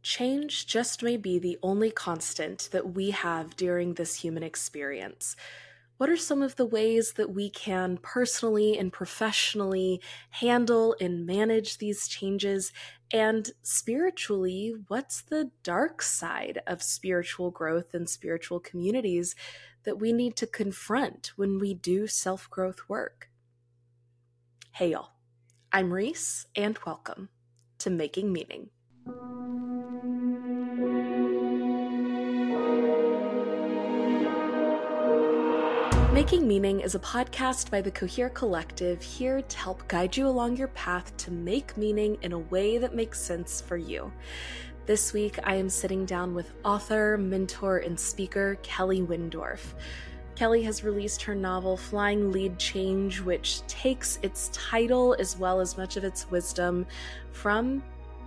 Change just may be the only constant that we have during this human experience. What are some of the ways that we can personally and professionally handle and manage these changes? And spiritually, what's the dark side of spiritual growth and spiritual communities that we need to confront when we do self growth work? Hey, y'all. I'm Reese, and welcome to Making Meaning. Making Meaning is a podcast by the Cohere Collective, here to help guide you along your path to make meaning in a way that makes sense for you. This week, I am sitting down with author, mentor, and speaker Kelly Windorf. Kelly has released her novel Flying Lead Change, which takes its title as well as much of its wisdom from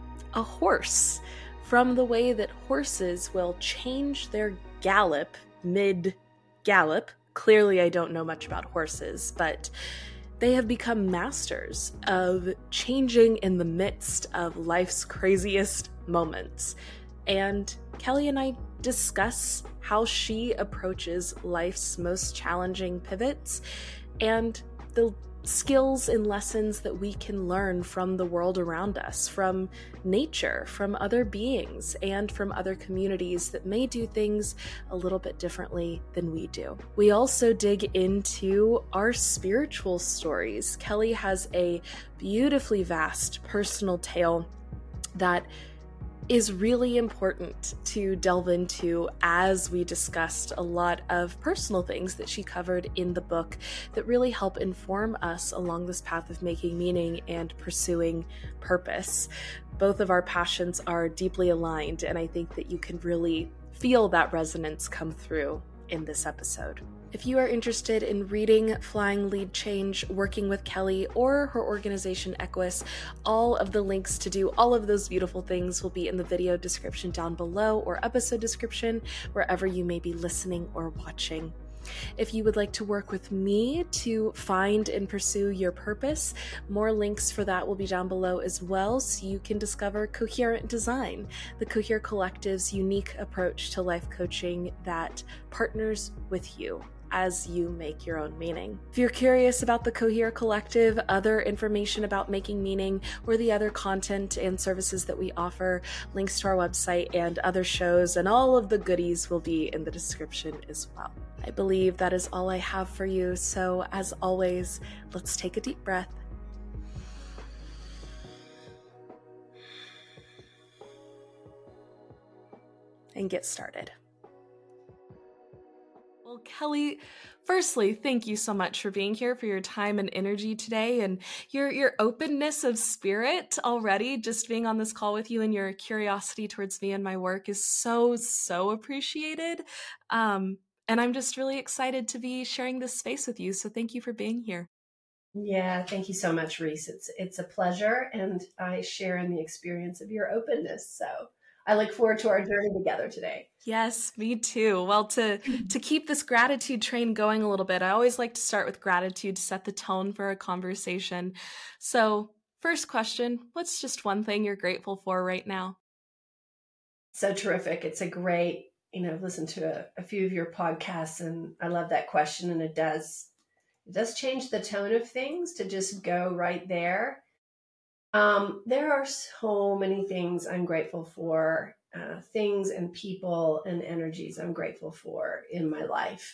a horse, from the way that horses will change their gallop mid-gallop. Clearly, I don't know much about horses, but they have become masters of changing in the midst of life's craziest moments. And Kelly and I discuss how she approaches life's most challenging pivots and the skills and lessons that we can learn from the world around us, from nature, from other beings, and from other communities that may do things a little bit differently than we do. We also dig into our spiritual stories. Kelly has a beautifully vast personal tale that is really important to delve into, as we discussed a lot of personal things that she covered in the book that really help inform us along this path of making meaning and pursuing purpose. Both of our passions are deeply aligned, and I think that you can really feel that resonance come through in this episode. If you are interested in reading Flying Lead Change, working with Kelly, or her organization Equus, all of the links to do all of those beautiful things will be in the video description down below or episode description, wherever you may be listening or watching. If you would like to work with me to find and pursue your purpose, more links for that will be down below as well, so you can discover Coherent Design, the Cohere Collective's unique approach to life coaching that partners with you as you make your own meaning. If you're curious about the Cohere Collective, other information about making meaning, or the other content and services that we offer, links to our website and other shows and all of the goodies will be in the description as well. I believe that is all I have for you, so as always, let's take a deep breath. And get started. Well, Kelly, firstly, thank you so much for being here, for your time and energy today, and your openness of spirit already. Just being on this call with you and your curiosity towards me and my work is so appreciated. And I'm just really excited to be sharing this space with you. So thank you for being here. Yeah, thank you so much, Reese. It's a pleasure, and I share in the experience of your openness. So I look forward to our journey together today. Yes, me too. Well, to keep this gratitude train going a little bit, I always like to start with gratitude to set the tone for a conversation. So, first question, what's just one thing you're grateful for right now? So terrific. It's a great, listen to a few of your podcasts, and I love that question, and it does change the tone of things to just go right there. There are so many things I'm grateful for, things and people and energies I'm grateful for in my life.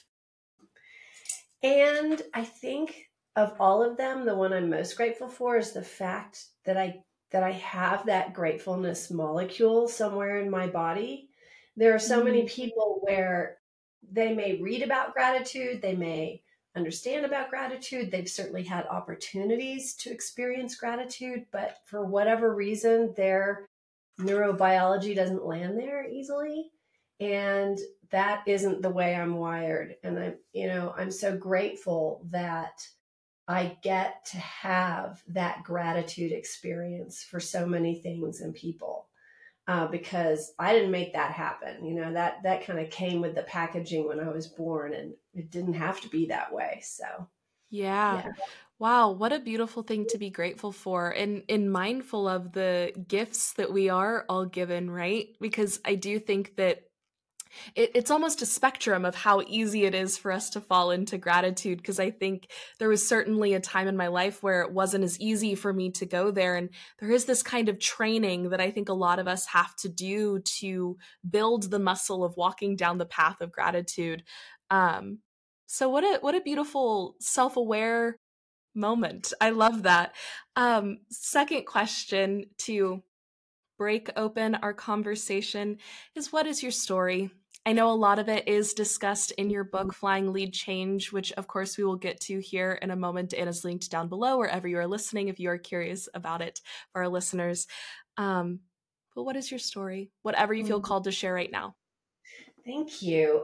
And I think of all of them, the one I'm most grateful for is the fact that I have that gratefulness molecule somewhere in my body. There are so many people where they may read about gratitude, they may understand about gratitude, they've certainly had opportunities to experience gratitude, but for whatever reason, their neurobiology doesn't land there easily. And that isn't the way I'm wired. And I'm so grateful that I get to have that gratitude experience for so many things and people, because I didn't make that happen. That kind of came with the packaging when I was born, and it didn't have to be that way. So Yeah. Yeah. Wow, what a beautiful thing to be grateful for and mindful of the gifts that we are all given, right? Because I do think that it's almost a spectrum of how easy it is for us to fall into gratitude. Because I think there was certainly a time in my life where it wasn't as easy for me to go there. And there is this kind of training that I think a lot of us have to do to build the muscle of walking down the path of gratitude. Um, so what a beautiful self-aware moment. I love that. Second question to break open our conversation is, what is your story? I know a lot of it is discussed in your book, Flying Lead Change, which of course we will get to here in a moment and is linked down below wherever you are listening if you are curious about it for our listeners. Um, but what is your story? Whatever you feel Mm. called to share right now. Thank you.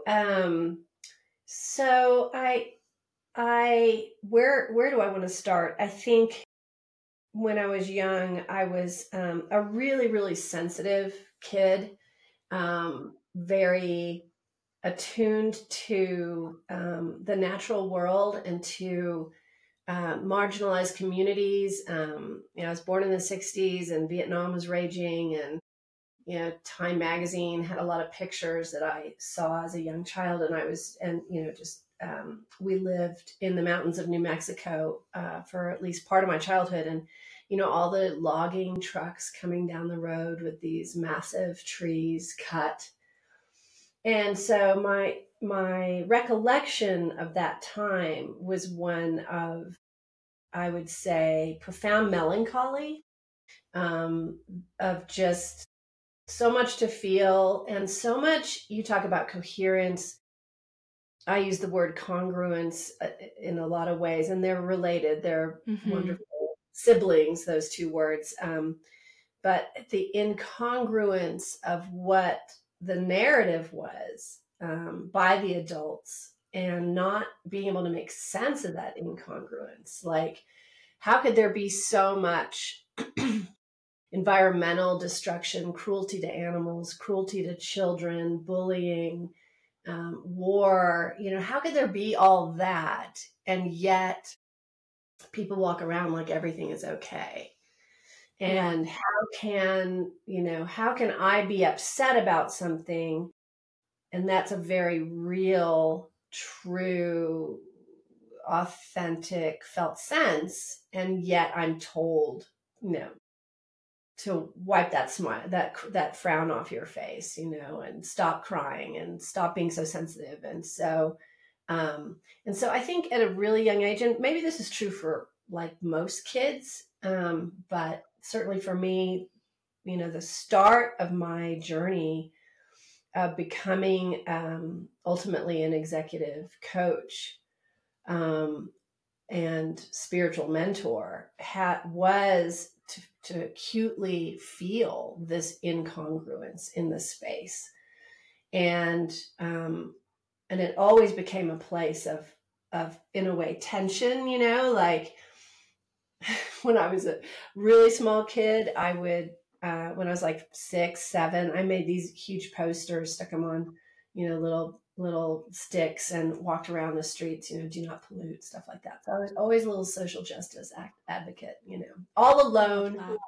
So where do I want to start? I think when I was young, I was a really, really sensitive kid, very attuned to the natural world and to marginalized communities. I was born in the 60s and Vietnam was raging, and Time magazine had a lot of pictures that I saw as a young child, and we lived in the mountains of New Mexico for at least part of my childhood, and all the logging trucks coming down the road with these massive trees cut. And so my recollection of that time was one of, I would say, profound melancholy, um, of just so much to feel and so much. You talk about coherence. I use the word congruence in a lot of ways, and they're related. They're Mm-hmm. wonderful siblings, those two words. But the incongruence of what the narrative was, by the adults, and not being able to make sense of that incongruence. Like, how could there be so much environmental destruction, cruelty to animals, cruelty to children, bullying, war? How could there be all that and yet people walk around like everything is okay? Yeah. And how can I be upset about something, and that's a very real, true, authentic, felt sense, and yet I'm told, to wipe that smile, that frown off your face, and stop crying and stop being so sensitive. And so I think at a really young age, and maybe this is true for like most kids, but certainly for me, the start of my journey of becoming, ultimately an executive coach, um, and spiritual mentor, was to acutely feel this incongruence in the space. And and it always became a place of in a way tension, like when I was a really small kid, I would, when I was like 6, 7, I made these huge posters, stuck them on, little sticks, and walked around the streets, do not pollute, stuff like that. So I was always a little social justice advocate, all Love alone. that.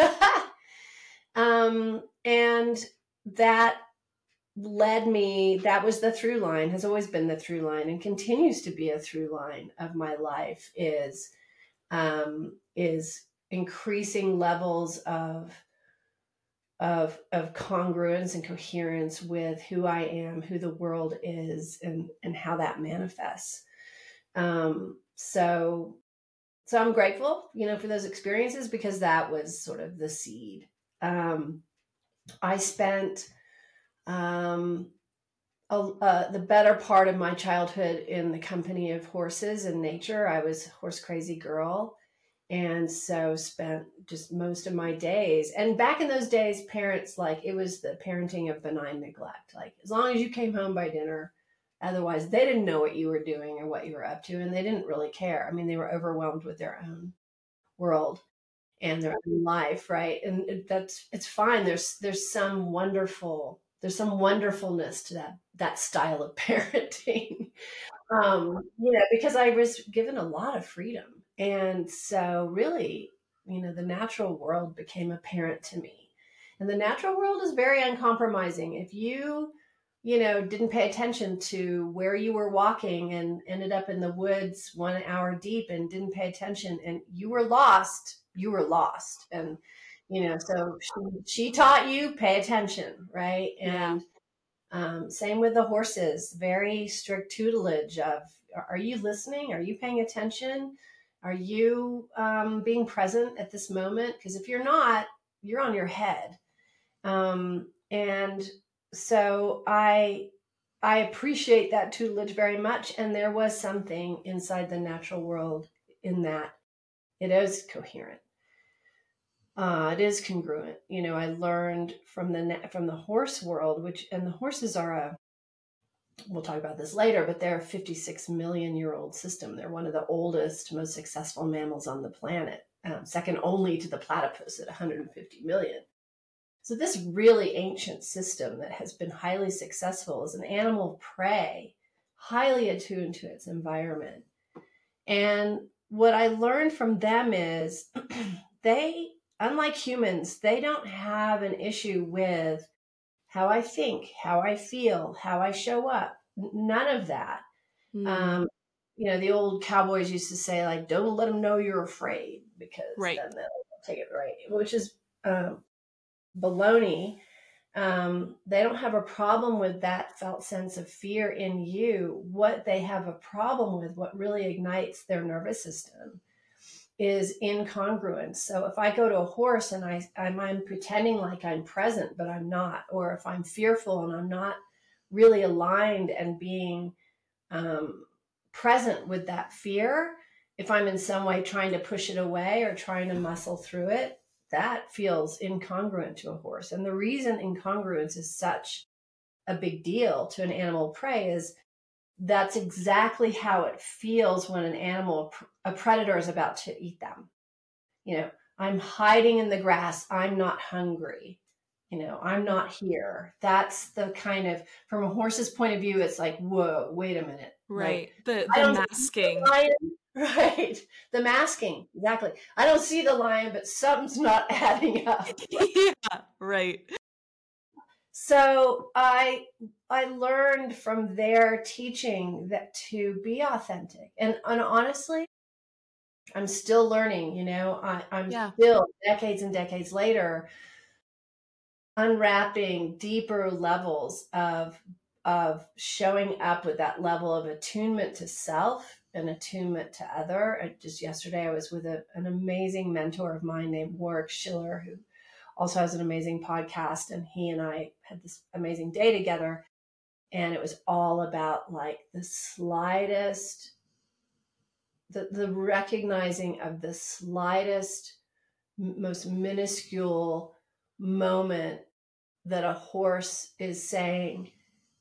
And that that was the through line, has always been the through line, and continues to be a through line of my life, is increasing levels of congruence and coherence with who I am, who the world is, and how that manifests. So I'm grateful, for those experiences, because that was sort of the seed. I spent the better part of my childhood in the company of horses and nature. I was a horse crazy girl. And so spent just most of my days. And back in those days, parents, like, it was the parenting of benign neglect. Like, as long as you came home by dinner, otherwise they didn't know what you were doing or what you were up to. And they didn't really care. I mean, they were overwhelmed with their own world and their own life. Right. And it's fine. There's some wonderfulness to that style of parenting. Because I was given a lot of freedom. And so really, the natural world became apparent to me. And the natural world is very uncompromising. If didn't pay attention to where you were walking and ended up in the woods 1 hour deep and didn't pay attention and you were lost, you were lost. And, so she taught you, pay attention, right? Yeah. And same with the horses, very strict tutelage of, are you listening? Are you paying attention? Are you being present at this moment? Because if you're not, you're on your head. And so I appreciate that tutelage very much. And there was something inside the natural world in that it is coherent. It is congruent. I learned from the horse world, and the horses are we'll talk about this later, but they're a 56 million year old system. They're one of the oldest, most successful mammals on the planet, second only to the platypus at 150 million. So this really ancient system that has been highly successful is an animal of prey, highly attuned to its environment. And what I learned from them is they, unlike humans, they don't have an issue with how I think, how I feel, how I show up. None of that. The old cowboys used to say, like, don't let them know you're afraid because then they'll take it right, which is baloney. They don't have a problem with that felt sense of fear in you. What they have a problem with, what really ignites their nervous system, is incongruence. So if I go to a horse and I'm pretending like I'm present, but I'm not, or if I'm fearful and I'm not really aligned and being present with that fear, if I'm in some way trying to push it away or trying to muscle through it, that feels incongruent to a horse. And the reason incongruence is such a big deal to an animal of prey is that's exactly how it feels when a predator is about to eat them. I'm hiding in the grass. I'm not hungry. I'm not here. That's the kind of, from a horse's point of view, it's like, whoa, wait a minute. Right. The masking. Right. The masking. Exactly. I don't see the lion, but something's not adding up. Yeah, right. So I learned from their teaching that to be authentic. And honestly, I'm still learning, I'm still decades and decades later unwrapping deeper levels of showing up with that level of attunement to self and attunement to other. Just yesterday, I was with an amazing mentor of mine named Warwick Schiller, who also has an amazing podcast. And he and I had this amazing day together. And it was all about like the slightest, the recognizing of the slightest, most minuscule moment that a horse is saying,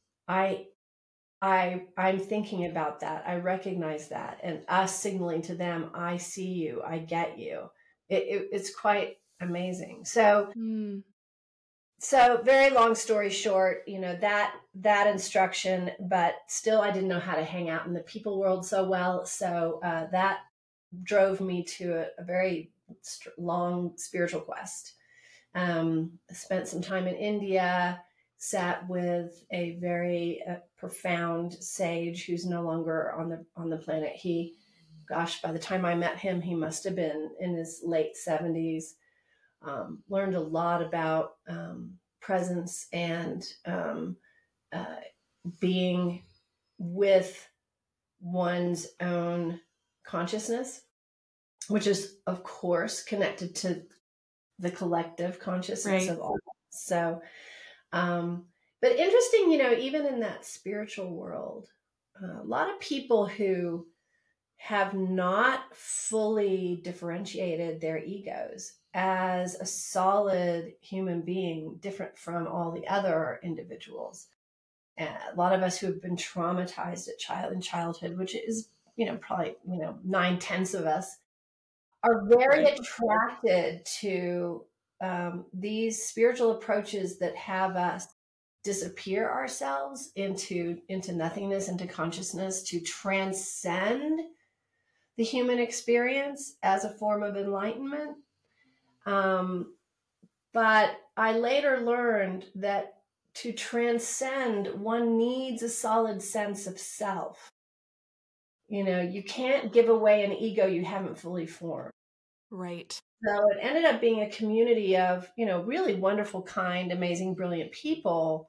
I'm thinking about that. I recognize that. And us signaling to them, I see you, I get you. It's quite amazing. So very long story short, that instruction, but still I didn't know how to hang out in the people world so well. So that drove me to a very long spiritual quest. Spent some time in India, sat with a very profound sage who's no longer on the planet. By the time I met him, he must have been in his late 70s. Learned a lot about presence and being with one's own consciousness, which is, of course, connected to the collective consciousness of all. So, but interesting, even in that spiritual world, a lot of people who have not fully differentiated their egos as a solid human being, different from all the other individuals. And a lot of us who have been traumatized in childhood, which is, probably, 9/10 of us, are very attracted to these spiritual approaches that have us disappear ourselves into nothingness, into consciousness, to transcend the human experience as a form of enlightenment. But I later learned that to transcend, one needs a solid sense of self. You can't give away an ego you haven't fully formed. Right. So it ended up being a community of, really wonderful, kind, amazing, brilliant people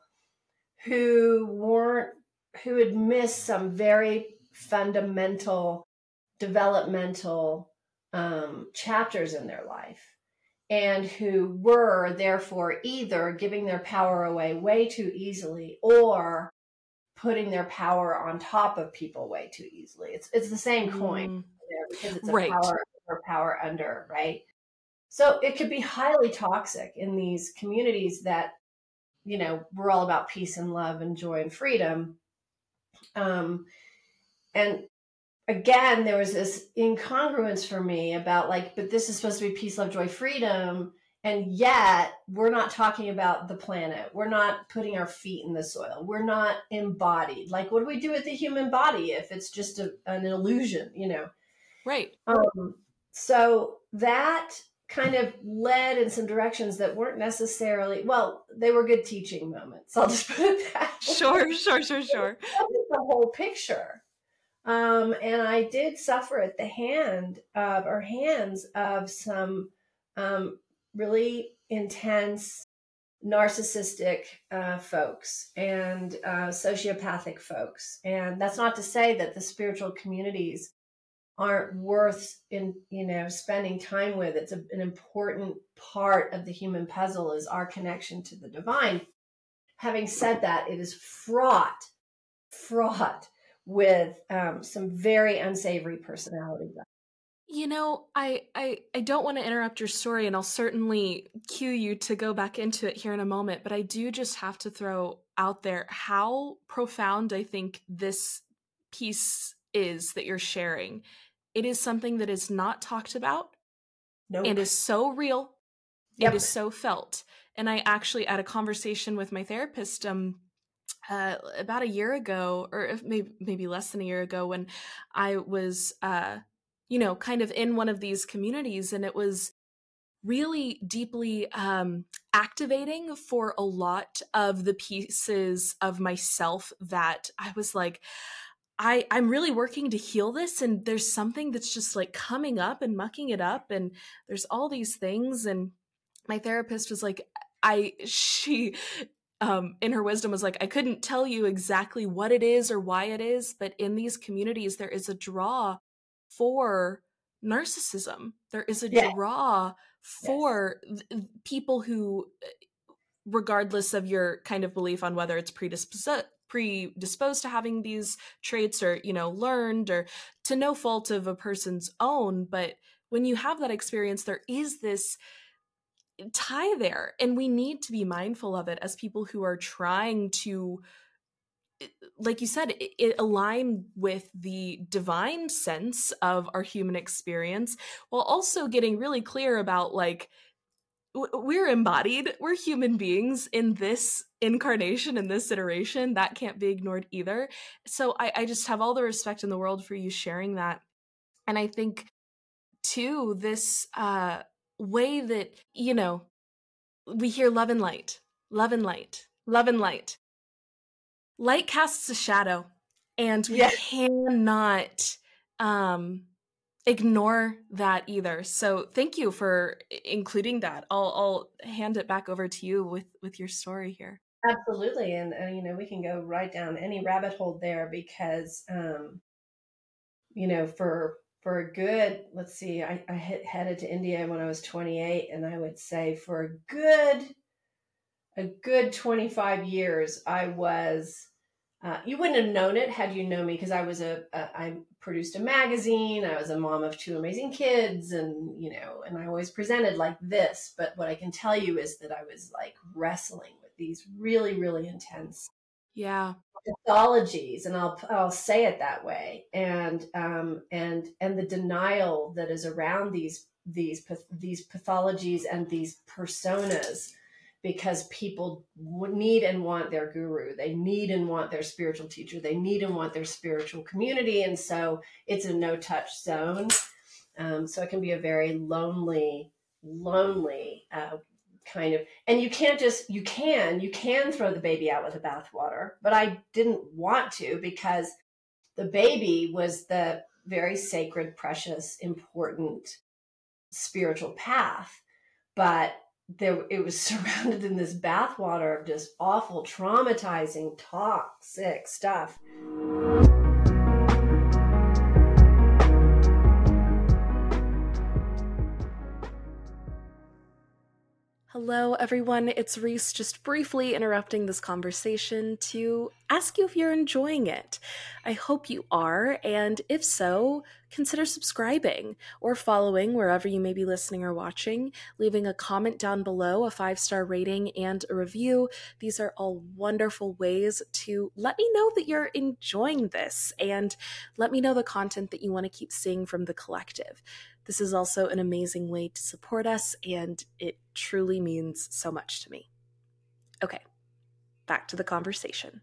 who had missed some very fundamental developmental chapters in their life, and who were therefore either giving their power away way too easily or putting their power on top of people way too easily. It's the same coin there, because it's a Right. power over, power under, right? So it could be highly toxic in these communities that, we're all about peace and love and joy and freedom. And again, there was this incongruence for me about but this is supposed to be peace, love, joy, freedom. And yet we're not talking about the planet. We're not putting our feet in the soil. We're not embodied. What do we do with the human body if it's just an illusion, Right. So that kind of led in some directions that weren't necessarily, well, they were good teaching moments. I'll just put it that way. Sure. That was the whole picture. And I did suffer at the hands of some really intense narcissistic folks and sociopathic folks. And that's not to say that the spiritual communities aren't worth spending time with. It's an important part of the human puzzle, is our connection to the divine. Having said that, it is fraught with some very unsavory personalities. I don't want to interrupt your story, and I'll certainly cue you to go back into it here in a moment, but I do just have to throw out there how profound I think this piece is that you're sharing. It is something that is not talked about. Nope. And is so real. Yep. It is so felt. And I actually had a conversation with my therapist about a year ago, or maybe less than a year ago, when I was kind of in one of these communities, and it was really deeply activating for a lot of the pieces of myself that I was like, I'm really working to heal this, and there's something that's just coming up and mucking it up, and there's all these things. And my therapist was like, she in her wisdom was like, I couldn't tell you exactly what it is or why it is, but in these communities there is a draw for narcissism. There is a draw for people who, regardless of your kind of belief on whether it's predisposed to having these traits, or learned, or to no fault of a person's own, but when you have that experience, there is this tie there, and we need to be mindful of it as people who are trying to, like you said, it align with the divine sense of our human experience, while also getting really clear about we're embodied, we're human beings in this incarnation, in this iteration. That can't be ignored either. So I just have all the respect in the world for you sharing that. And I think too, this way that, we hear love and light, love and light, love and light. Light casts a shadow, and we cannot ignore that either. So thank you for including that. I'll hand it back over to you with your story here. Absolutely. And we can go right down any rabbit hole there, because for a good, let's see, I headed to India when I was 28, and I would say for a good 25 years I was you wouldn't have known it had you known me, because I produced a magazine. I was a mom of 2 amazing kids, and and I always presented like this. But what I can tell you is that I was wrestling with these really, really intense pathologies, and I'll say it that way, and the denial that is around these pathologies and these personas because people need and want their guru. They need and want their spiritual teacher. They need and want their spiritual community. And so it's a no-touch zone. So it can be a very lonely kind of, and you can throw the baby out with the bathwater, but I didn't want to, because the baby was the very sacred, precious, important spiritual path. But it was surrounded in this bathwater of just awful, traumatizing, toxic stuff. Hello, everyone. It's Reese, just briefly interrupting this conversation to ask you if you're enjoying it. I hope you are, and if so, consider subscribing or following wherever you may be listening or watching, leaving a comment down below, a 5-star rating, and a review. These are all wonderful ways to let me know that you're enjoying this, and let me know the content that you want to keep seeing from the collective. This is also an amazing way to support us, and it truly means so much to me. Okay, back to the conversation.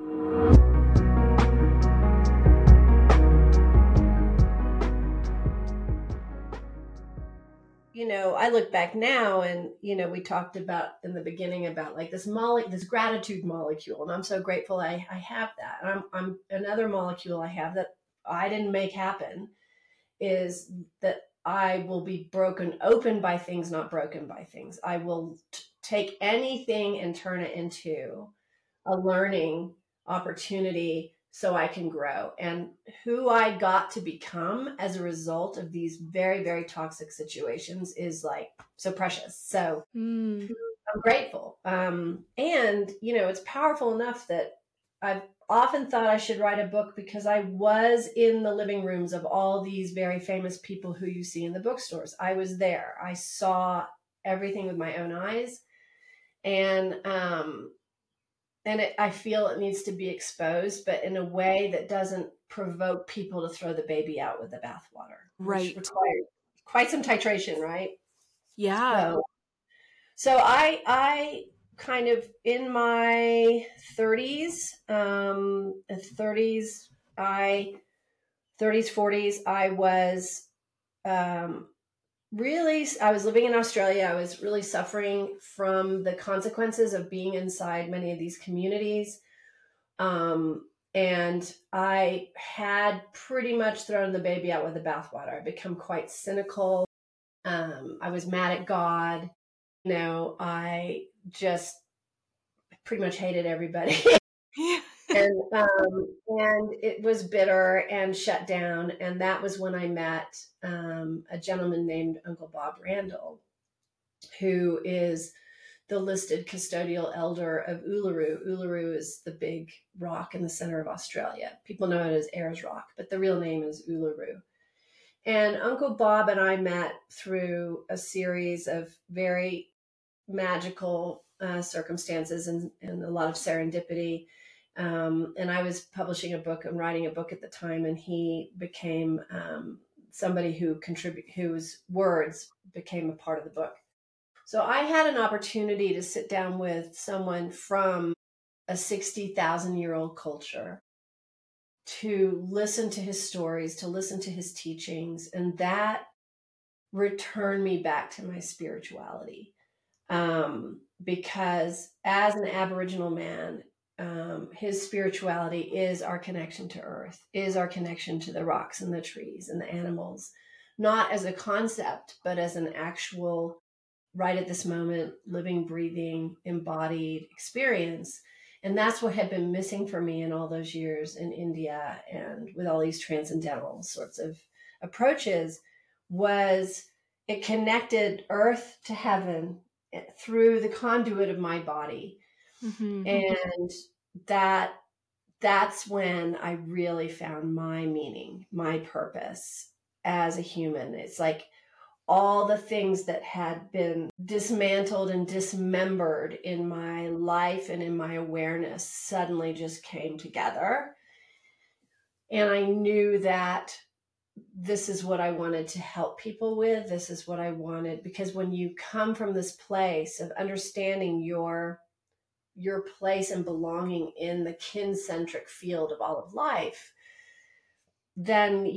I look back now and, we talked about in the beginning about like this gratitude molecule. And I'm so grateful I have that. And I'm another molecule I have that I didn't make happen is that I will be broken open by things, not broken by things. I will take anything and turn it into a learning opportunity so I can grow. And who I got to become as a result of these very, very toxic situations is like so precious. So I'm grateful. And, it's powerful enough that I've often thought I should write a book, because I was in the living rooms of all these very famous people who you see in the bookstores. I was there. I saw everything with my own eyes. And I feel it needs to be exposed, but in a way that doesn't provoke people to throw the baby out with the bathwater. Right. Which requires quite some titration, right? Yeah. So I kind of in my 30s, 40s, I was I was living in Australia. I was really suffering from the consequences of being inside many of these communities. And I had pretty much thrown the baby out with the bathwater. I'd become quite cynical. I was mad at God. I just pretty much hated everybody. And it was bitter and shut down. And that was when I met a gentleman named Uncle Bob Randall, who is the listed custodial elder of Uluru. Uluru is the big rock in the center of Australia. People know it as Ayers Rock, but the real name is Uluru. And Uncle Bob and I met through a series of very magical circumstances and a lot of serendipity. And I was publishing a book and writing a book at the time, and he became somebody whose words became a part of the book. So I had an opportunity to sit down with someone from a 60,000-year-old culture, to listen to his stories, to listen to his teachings, and that returned me back to my spirituality. Because as an Aboriginal man, his spirituality is our connection to earth, is our connection to the rocks and the trees and the animals, not as a concept, but as an actual, right at this moment, living, breathing, embodied experience. And that's what had been missing for me in all those years in India and with all these transcendental sorts of approaches, was it connected earth to heaven through the conduit of my body. Mm-hmm. And that's when I really found my meaning, my purpose as a human. It's like all the things that had been dismantled and dismembered in my life and in my awareness suddenly just came together. And I knew that this is what I wanted to help people with. This is what I wanted, because when you come from this place of understanding your place and belonging in the kin-centric field of all of life, then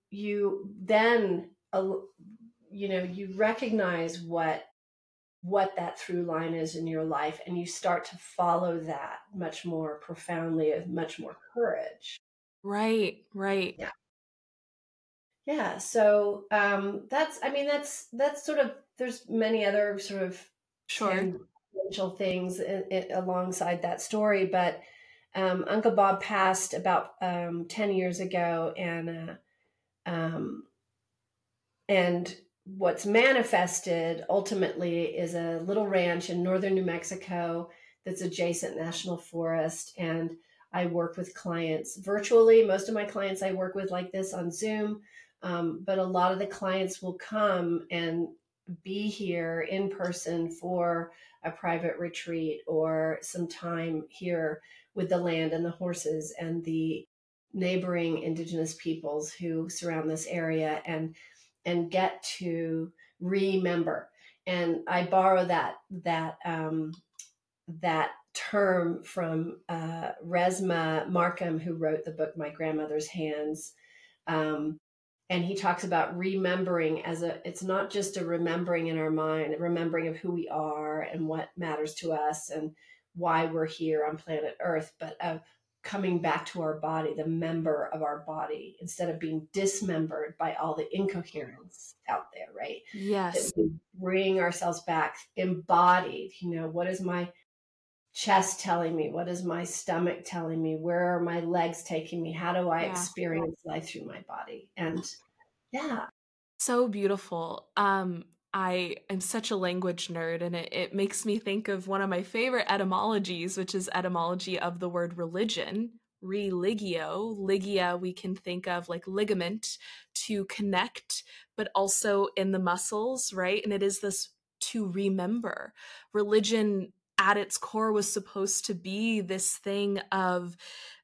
you recognize what that through line is in your life, and you start to follow that much more profoundly, with much more courage. Right. Yeah. Yeah. So that's sort of, there's many other sort of tangential things alongside that story, but Uncle Bob passed about 10 years ago, and what's manifested ultimately is a little ranch in northern New Mexico that's adjacent national forest. And I work with clients virtually. Most of my clients I work with like this on Zoom, but a lot of the clients will come and be here in person for a private retreat or some time here with the land and the horses and the neighboring indigenous peoples who surround this area, and get to remember. And I borrow that term from Resmaa Markham, who wrote the book My Grandmother's Hands. And he talks about remembering it's not just a remembering in our mind, a remembering of who we are and what matters to us and why we're here on planet Earth, but of coming back to our body, the member of our body, instead of being dismembered by all the incoherence out there, right? Yes. That we bring ourselves back embodied. What is my chest telling me? What is my stomach telling me? Where are my legs taking me? How do I experience life through my body? And yeah. So beautiful. I am such a language nerd, and it makes me think of one of my favorite etymologies, which is etymology of the word religion, religio. Ligia, we can think of like ligament, to connect, but also in the muscles, right? And it is this to remember. Religion at its core was supposed to be this thing of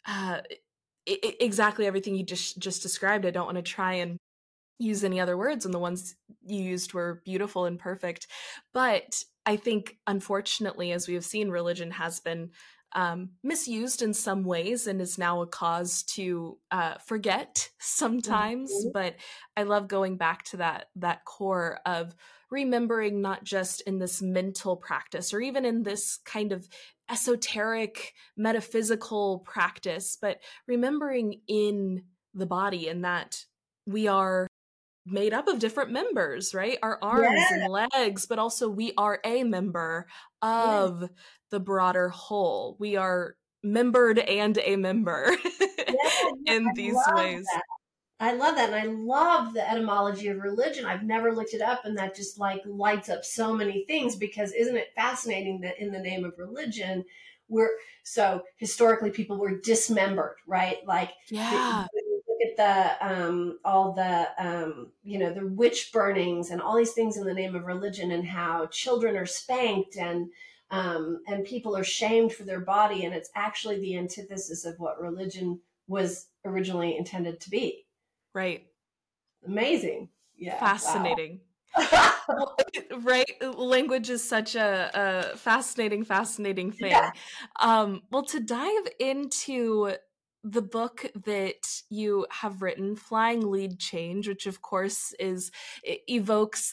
exactly everything you just described. I don't want to try and use any other words, and the ones you used were beautiful and perfect. But I think, unfortunately, as we have seen, religion has been misused in some ways and is now a cause to forget sometimes. Mm-hmm. But I love going back to that core of remembering, not just in this mental practice or even in this kind of esoteric metaphysical practice, but remembering in the body, and that we are made up of different members, right? Our arms and legs, but also we are a member of the broader whole. We are membered and a member in these ways. I love that. And I love the etymology of religion. I've never looked it up, and that just like lights up so many things, because isn't it fascinating that in the name of religion, so historically people were dismembered, right? Like, look at all the the witch burnings and all these things in the name of religion, and how children are spanked and people are shamed for their body, and it's actually the antithesis of what religion was originally intended to be. Right. Amazing. Yeah. Fascinating. Wow. Right? Language is such a fascinating thing. Yeah. Well, to dive into the book that you have written, Flying Lead Change, which of course invokes,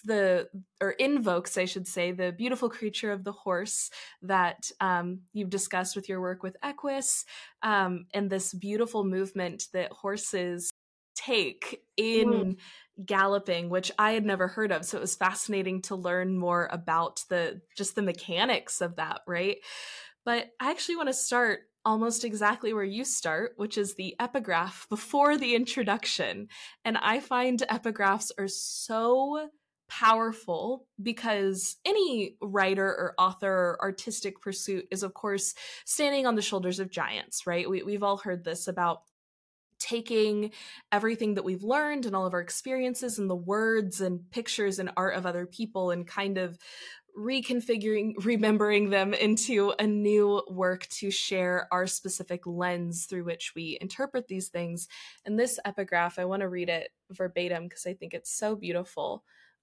I should say, the beautiful creature of the horse that you've discussed with your work with Equus, and this beautiful movement that horses take in galloping, which I had never heard of. So it was fascinating to learn more about the mechanics of that, right? But I actually want to start almost exactly where you start, which is the epigraph before the introduction. And I find epigraphs are so powerful because any writer or author or artistic pursuit is, of course, standing on the shoulders of giants, right? We've all heard this about taking everything that we've learned and all of our experiences and the words and pictures and art of other people and kind of remembering them into a new work to share our specific lens through which we interpret these things. And this epigraph, I want to read it verbatim because I think it's so beautiful.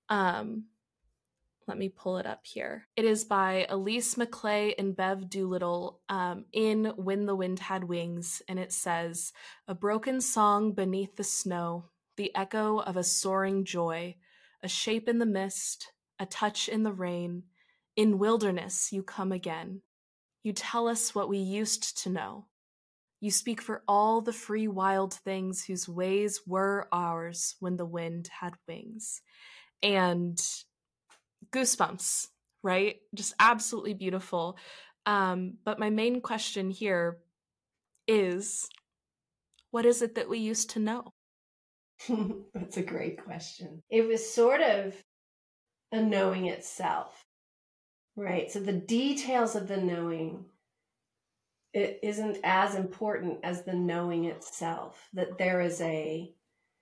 Let me pull it up here. It is by Elise McClay and Bev Doolittle in When the Wind Had Wings, and it says, "A broken song beneath the snow, the echo of a soaring joy, a shape in the mist, a touch in the rain. In wilderness you come again. You tell us what we used to know. You speak for all the free wild things whose ways were ours when the wind had wings." And goosebumps, right? Just absolutely beautiful. But my main question here is, what is it that we used to know? That's a great question. It was sort of a knowing itself, right? So the details of the knowing, it isn't as important as the knowing itself, that there is a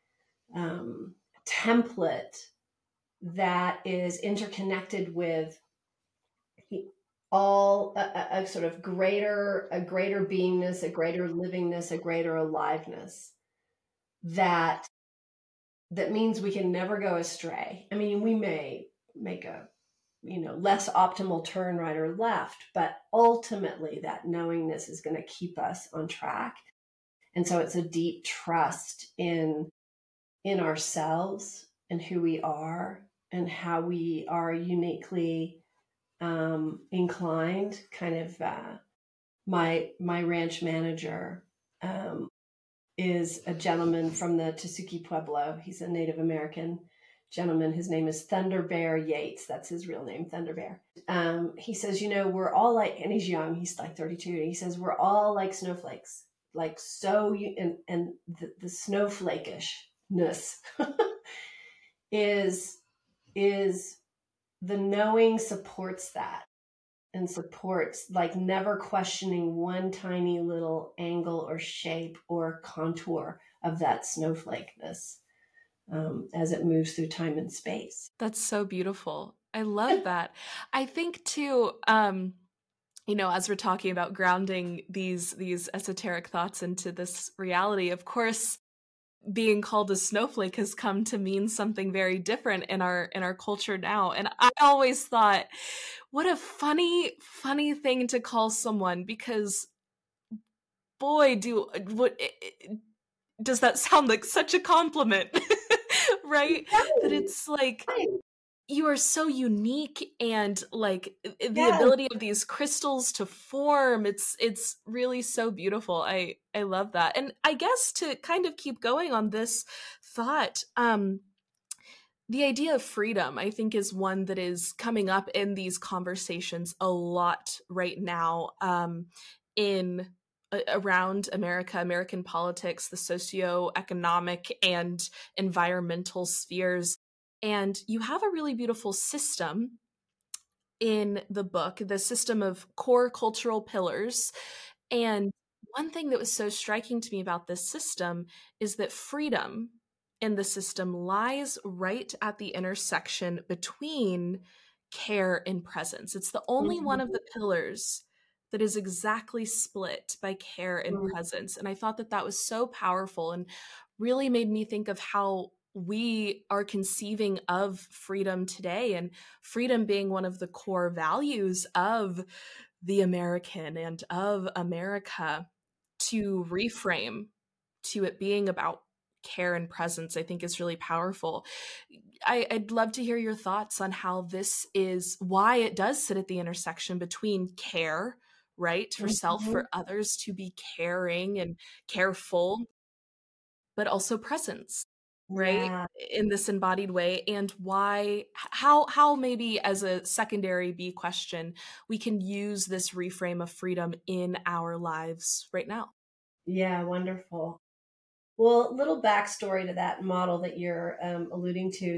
template that is interconnected with all a sort of greater beingness, a greater livingness, a greater aliveness that means we can never go astray. I mean, we may make a less optimal turn right or left, but ultimately that knowingness is going to keep us on track. And so it's a deep trust in ourselves and who we are and how we are uniquely inclined. Kind of my ranch manager is a gentleman from the Tesuque Pueblo. He's a Native American gentleman. His name is Thunder Bear Yates. That's his real name, Thunder Bear. He says, we're all like, and he's young, he's like 32. And he says, we're all like snowflakes, like so, and the snowflakishness is the knowing supports that, and supports like never questioning one tiny little angle or shape or contour of that snowflakeness as it moves through time and space. That's so beautiful. I love that. I think too, as we're talking about grounding these esoteric thoughts into this reality, of course, being called a snowflake has come to mean something very different in our culture now. And I always thought, what a funny thing to call someone, because boy, does that sound like such a compliment, right? That it's like, you are so unique, and like the ability of these crystals to form, it's really so beautiful. I love that. And I guess to kind of keep going on this thought, the idea of freedom, I think, is one that is coming up in these conversations a lot right now, around American politics, the socioeconomic and environmental spheres. And you have a really beautiful system in the book, the system of core cultural pillars. And one thing that was so striking to me about this system is that freedom in the system lies right at the intersection between care and presence. It's the only one of the pillars that is exactly split by care and presence. And I thought that was so powerful and really made me think of how we are conceiving of freedom today, and freedom being one of the core values of the American and of America, to reframe to it being about care and presence, I think is really powerful. I'd love to hear your thoughts on how this is, why it does sit at the intersection between care, right, for self, for others, to be caring and careful, but also presence, right, in this embodied way, and how maybe as a secondary B question, we can use this reframe of freedom in our lives right now. Yeah, wonderful. Well, little backstory to that model that you're alluding to.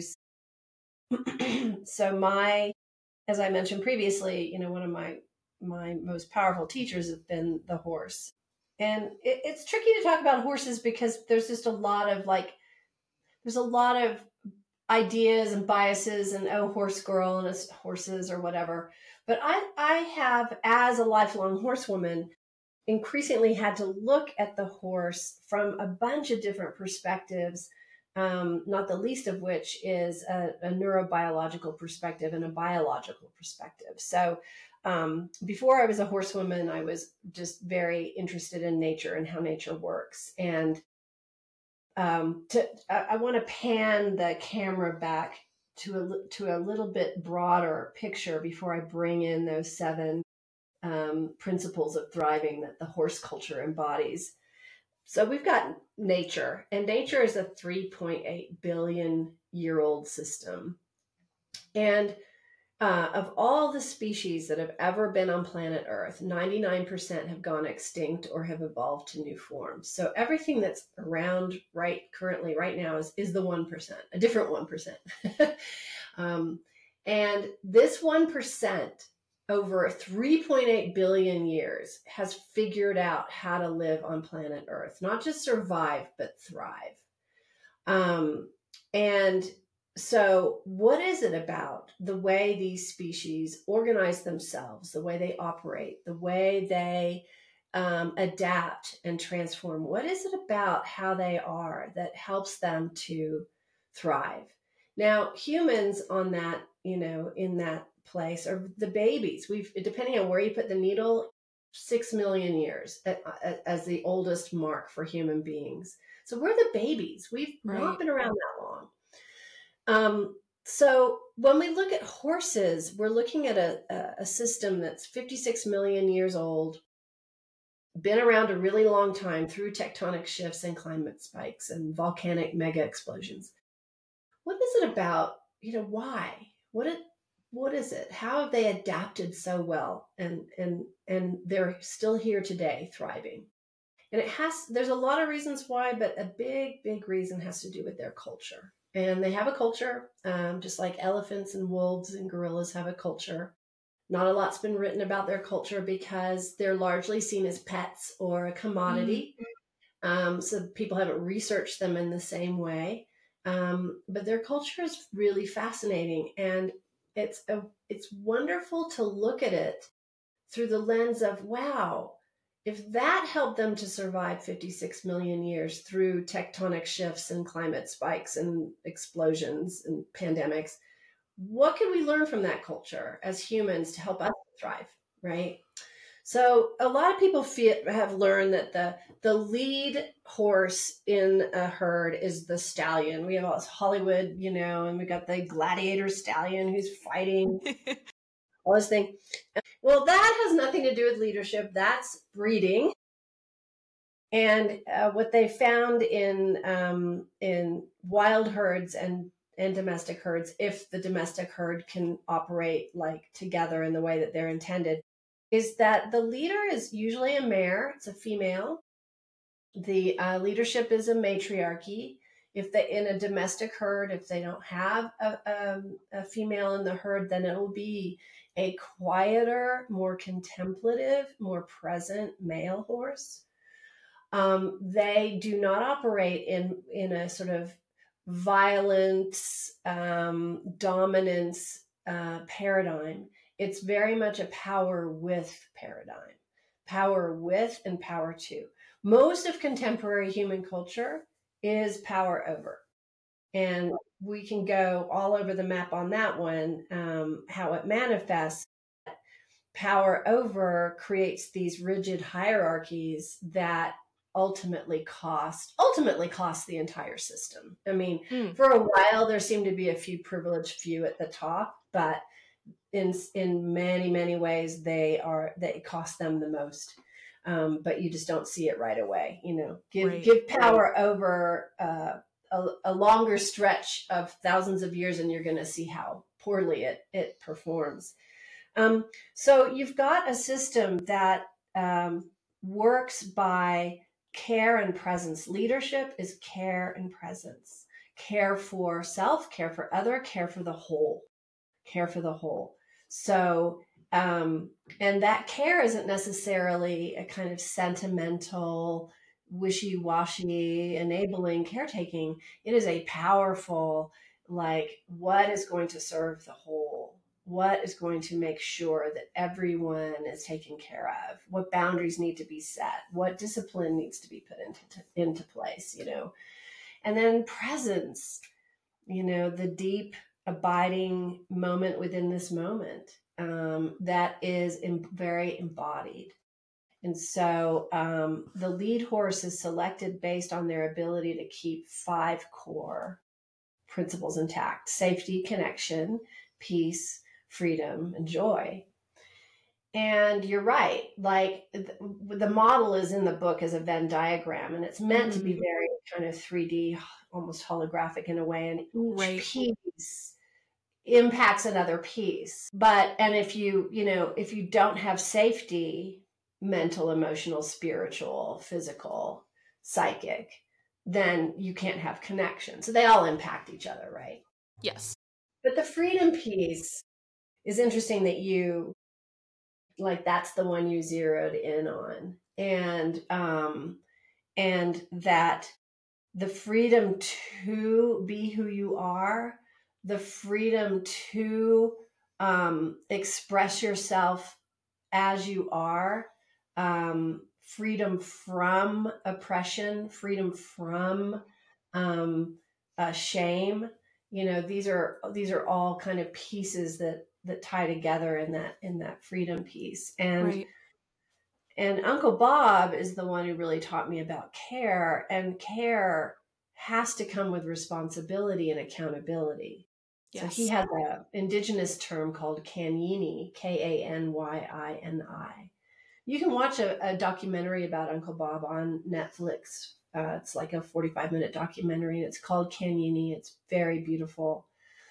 So as I mentioned previously, one of my most powerful teachers has been the horse. And it's tricky to talk about horses because there's just a lot of ideas and biases and, oh, horse girl and it's horses or whatever. But I have, as a lifelong horsewoman, increasingly had to look at the horse from a bunch of different perspectives, not the least of which is a neurobiological perspective and a biological perspective. So before I was a horsewoman, I was just very interested in nature and how nature works. And I want to pan the camera back to a little bit broader picture before I bring in those 7 principles of thriving that the horse culture embodies. So we've got nature, and nature is a 3.8 billion year old system. And of all the species that have ever been on planet Earth, 99% have gone extinct or have evolved to new forms. So everything that's around currently right now is the 1%, a different 1%. And this 1% over 3.8 billion years has figured out how to live on planet Earth, not just survive, but thrive. And so what is it about the way these species organize themselves, the way they operate, the way they adapt and transform? What is it about how they are that helps them to thrive? Now, humans on that, in that place are the babies. Depending on where you put the needle, 6 million years as the oldest mark for human beings. So we're the babies. We've not been around that long. So when we look at horses, we're looking at a system that's 56 million years old, been around a really long time through tectonic shifts and climate spikes and volcanic mega explosions. What is it about, why? What is it? How have they adapted so well and they're still here today thriving? And there's a lot of reasons why, but a big reason has to do with their culture. And they have a culture, just like elephants and wolves and gorillas have a culture. Not a lot's been written about their culture because they're largely seen as pets or a commodity. So people haven't researched them in the same way. But their culture is really fascinating. And it's wonderful to look at it through the lens of, wow, if that helped them to survive 56 million years through tectonic shifts and climate spikes and explosions and pandemics, what can we learn from that culture as humans to help us thrive, right? So a lot of people have learned that the lead horse in a herd is the stallion. We have all this Hollywood, and we got the gladiator stallion who's fighting, all this thing. Well, that has nothing to do with leadership. That's breeding. And what they found in wild herds and domestic herds, if the domestic herd can operate like together in the way that they're intended, is that the leader is usually a mare. It's a female. The leadership is a matriarchy. If they in a domestic herd, if they don't have a female in the herd, then it will be a quieter, more contemplative, more present male horse. They do not operate in a sort of violence, dominance paradigm. It's very much a power with paradigm, power with and power to. Most of contemporary human culture is power over. And we can go all over the map on that one, how it manifests. Power over creates these rigid hierarchies that ultimately cost the entire system. I mean, for a while, there seemed to be a few privileged few at the top, but in many, many ways, they cost them the most. But you just don't see it right away. Give power over a longer stretch of thousands of years, and you're going to see how poorly it performs. So you've got a system that works by care and presence. Leadership is care and presence. Care for self, care for other, care for the whole. Care for the whole. So, and that care isn't necessarily a kind of sentimental, wishy-washy, enabling caretaking. It is a powerful, like what is going to serve the whole, what is going to make sure that everyone is taken care of, what boundaries need to be set, what discipline needs to be put into place, and then presence, the deep abiding moment within this moment, that is very embodied. And so the lead horse is selected based on their ability to keep 5 core principles intact: safety, connection, peace, freedom, and joy. And you're right. Like the model is in the book as a Venn diagram, and it's meant to be very kind of 3D, almost holographic in a way. And each piece impacts another piece. And if you don't have safety, mental, emotional, spiritual, physical, psychic, then you can't have connection. So they all impact each other, right? Yes. But the freedom piece is interesting that that's the one you zeroed in on. And that the freedom to be who you are, the freedom to express yourself as you are, freedom from oppression, freedom from shame. These are all kind of pieces that tie together in that freedom piece. And Uncle Bob is the one who really taught me about care, and care has to come with responsibility and accountability. Yes. So he has an indigenous term called Kanyini, Kanyini. You can watch a documentary about Uncle Bob on Netflix. It's like a 45-minute documentary, and it's called Kanyini. It's very beautiful.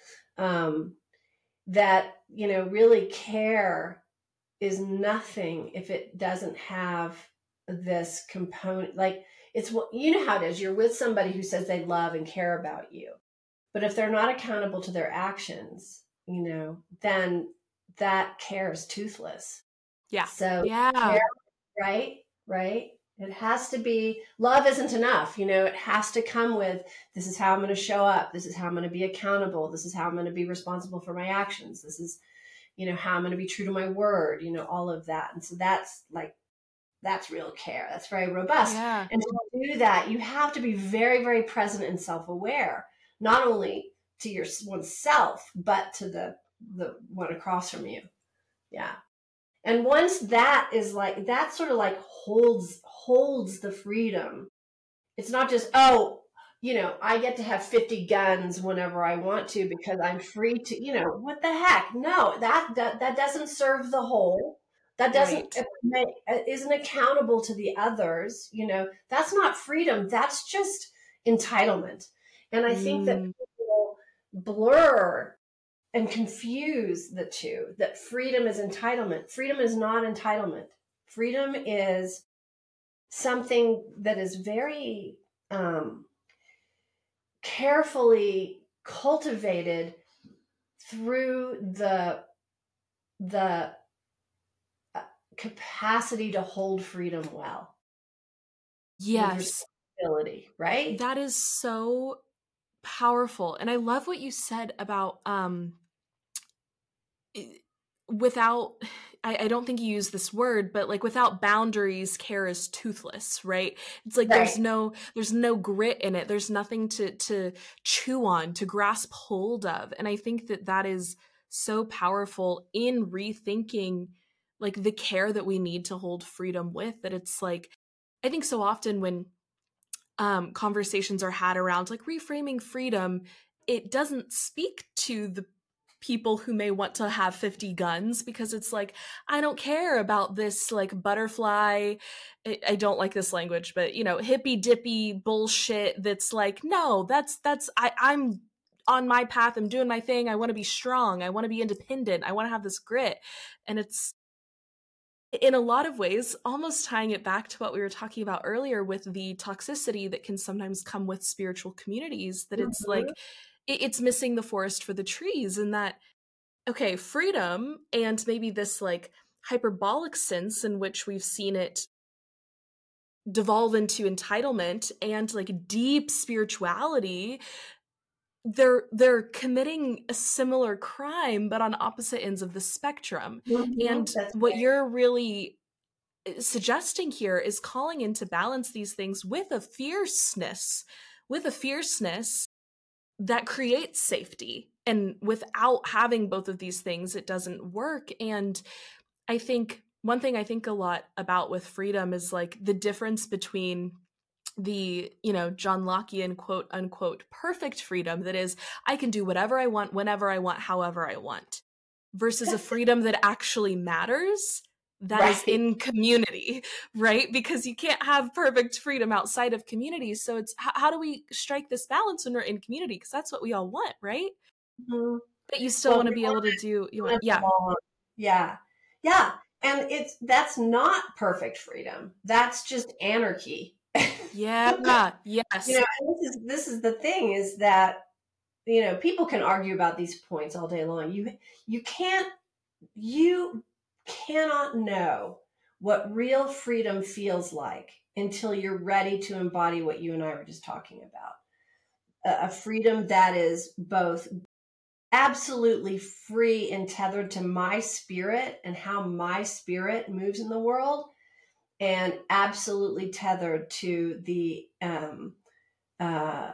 That, really care is nothing if it doesn't have this component. Like, it's what, how it is. You're with somebody who says they love and care about you, but if they're not accountable to their actions, then that care is toothless. Yeah. So care, right. It has to be, love isn't enough. It has to come with, this is how I'm going to show up. This is how I'm going to be accountable. This is how I'm going to be responsible for my actions. This is, how I'm going to be true to my word, all of that. And so that's real care. That's very robust. Yeah. And to do that, you have to be very, very present and self-aware, not only to your oneself, but to the one across from you. Yeah. And once that is like, that sort of like holds the freedom. It's not just, I get to have 50 guns whenever I want to because I'm free to, what the heck? No, that doesn't serve the whole. That doesn't isn't accountable to the others. That's not freedom. That's just entitlement. And I think that people blur and confuse the two, that freedom is entitlement. Freedom is not entitlement. Freedom is something that is very carefully cultivated through the capacity to hold freedom well. Yes. Responsibility, right? That is so powerful. And I love what you said about without, I don't think you used this word, but like without boundaries, care is toothless, right? It's like there's no grit in it. There's nothing to chew on, to grasp hold of. And I think that is so powerful in rethinking like the care that we need to hold freedom with. That it's like, I think so often when conversations are had around like reframing freedom, it doesn't speak to the people who may want to have 50 guns, because it's like, I don't care about this like butterfly, I don't like this language, but hippy dippy bullshit that's like, no, I'm on my path, I'm doing my thing, I want to be strong, I want to be independent, I want to have this grit. And it's in a lot of ways almost tying it back to what we were talking about earlier with the toxicity that can sometimes come with spiritual communities, that it's like it's missing the forest for the trees. And that, okay, freedom and maybe this like hyperbolic sense in which we've seen it devolve into entitlement and like deep spirituality, they're committing a similar crime, but on opposite ends of the spectrum. And That's what right. you're really suggesting here is calling into balance these things with a fierceness that creates safety. And without having both of these things, it doesn't work. And I think one thing I think a lot about with freedom is like the difference between the, John Lockean quote unquote perfect freedom that is, I can do whatever I want, whenever I want, however I want, versus a freedom that actually matters, that is Right. in community, right? Because you can't have perfect freedom outside of community. So it's how do we strike this balance when we're in community? Because that's what we all want, right? Mhm. But you still Well, want to we be able to do, want it yeah, all. Yeah. Yeah. And that's not perfect freedom. That's just anarchy. yeah, yes, And this is the thing is that, people can argue about these points all day long. You can't you cannot know what real freedom feels like until you're ready to embody what you and I were just talking about. A freedom that is both absolutely free and tethered to my spirit and how my spirit moves in the world, and absolutely tethered to the uh,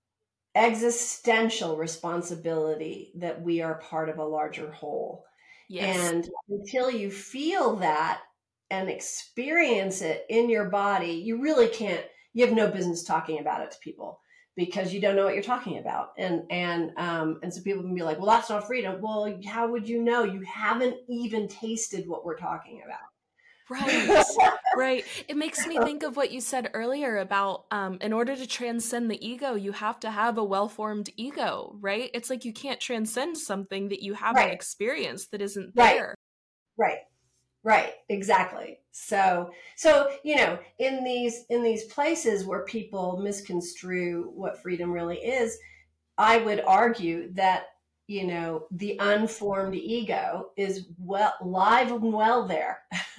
existential responsibility that we are part of a larger whole. yes, And until you feel that and experience it in your body, you really can't, you have no business talking about it to people because you don't know what you're talking about. And so people can be like, well, that's not freedom. Well, how would you know? You haven't even tasted what we're talking about. right, right. It makes me think of what you said earlier about in order to transcend the ego, you have to have a well-formed ego, right? It's like you can't transcend something that you haven't Right, experienced, that isn't right, there. right. Right, exactly. So in these places where people misconstrue what freedom really is, I would argue that the unformed ego is well live and well there.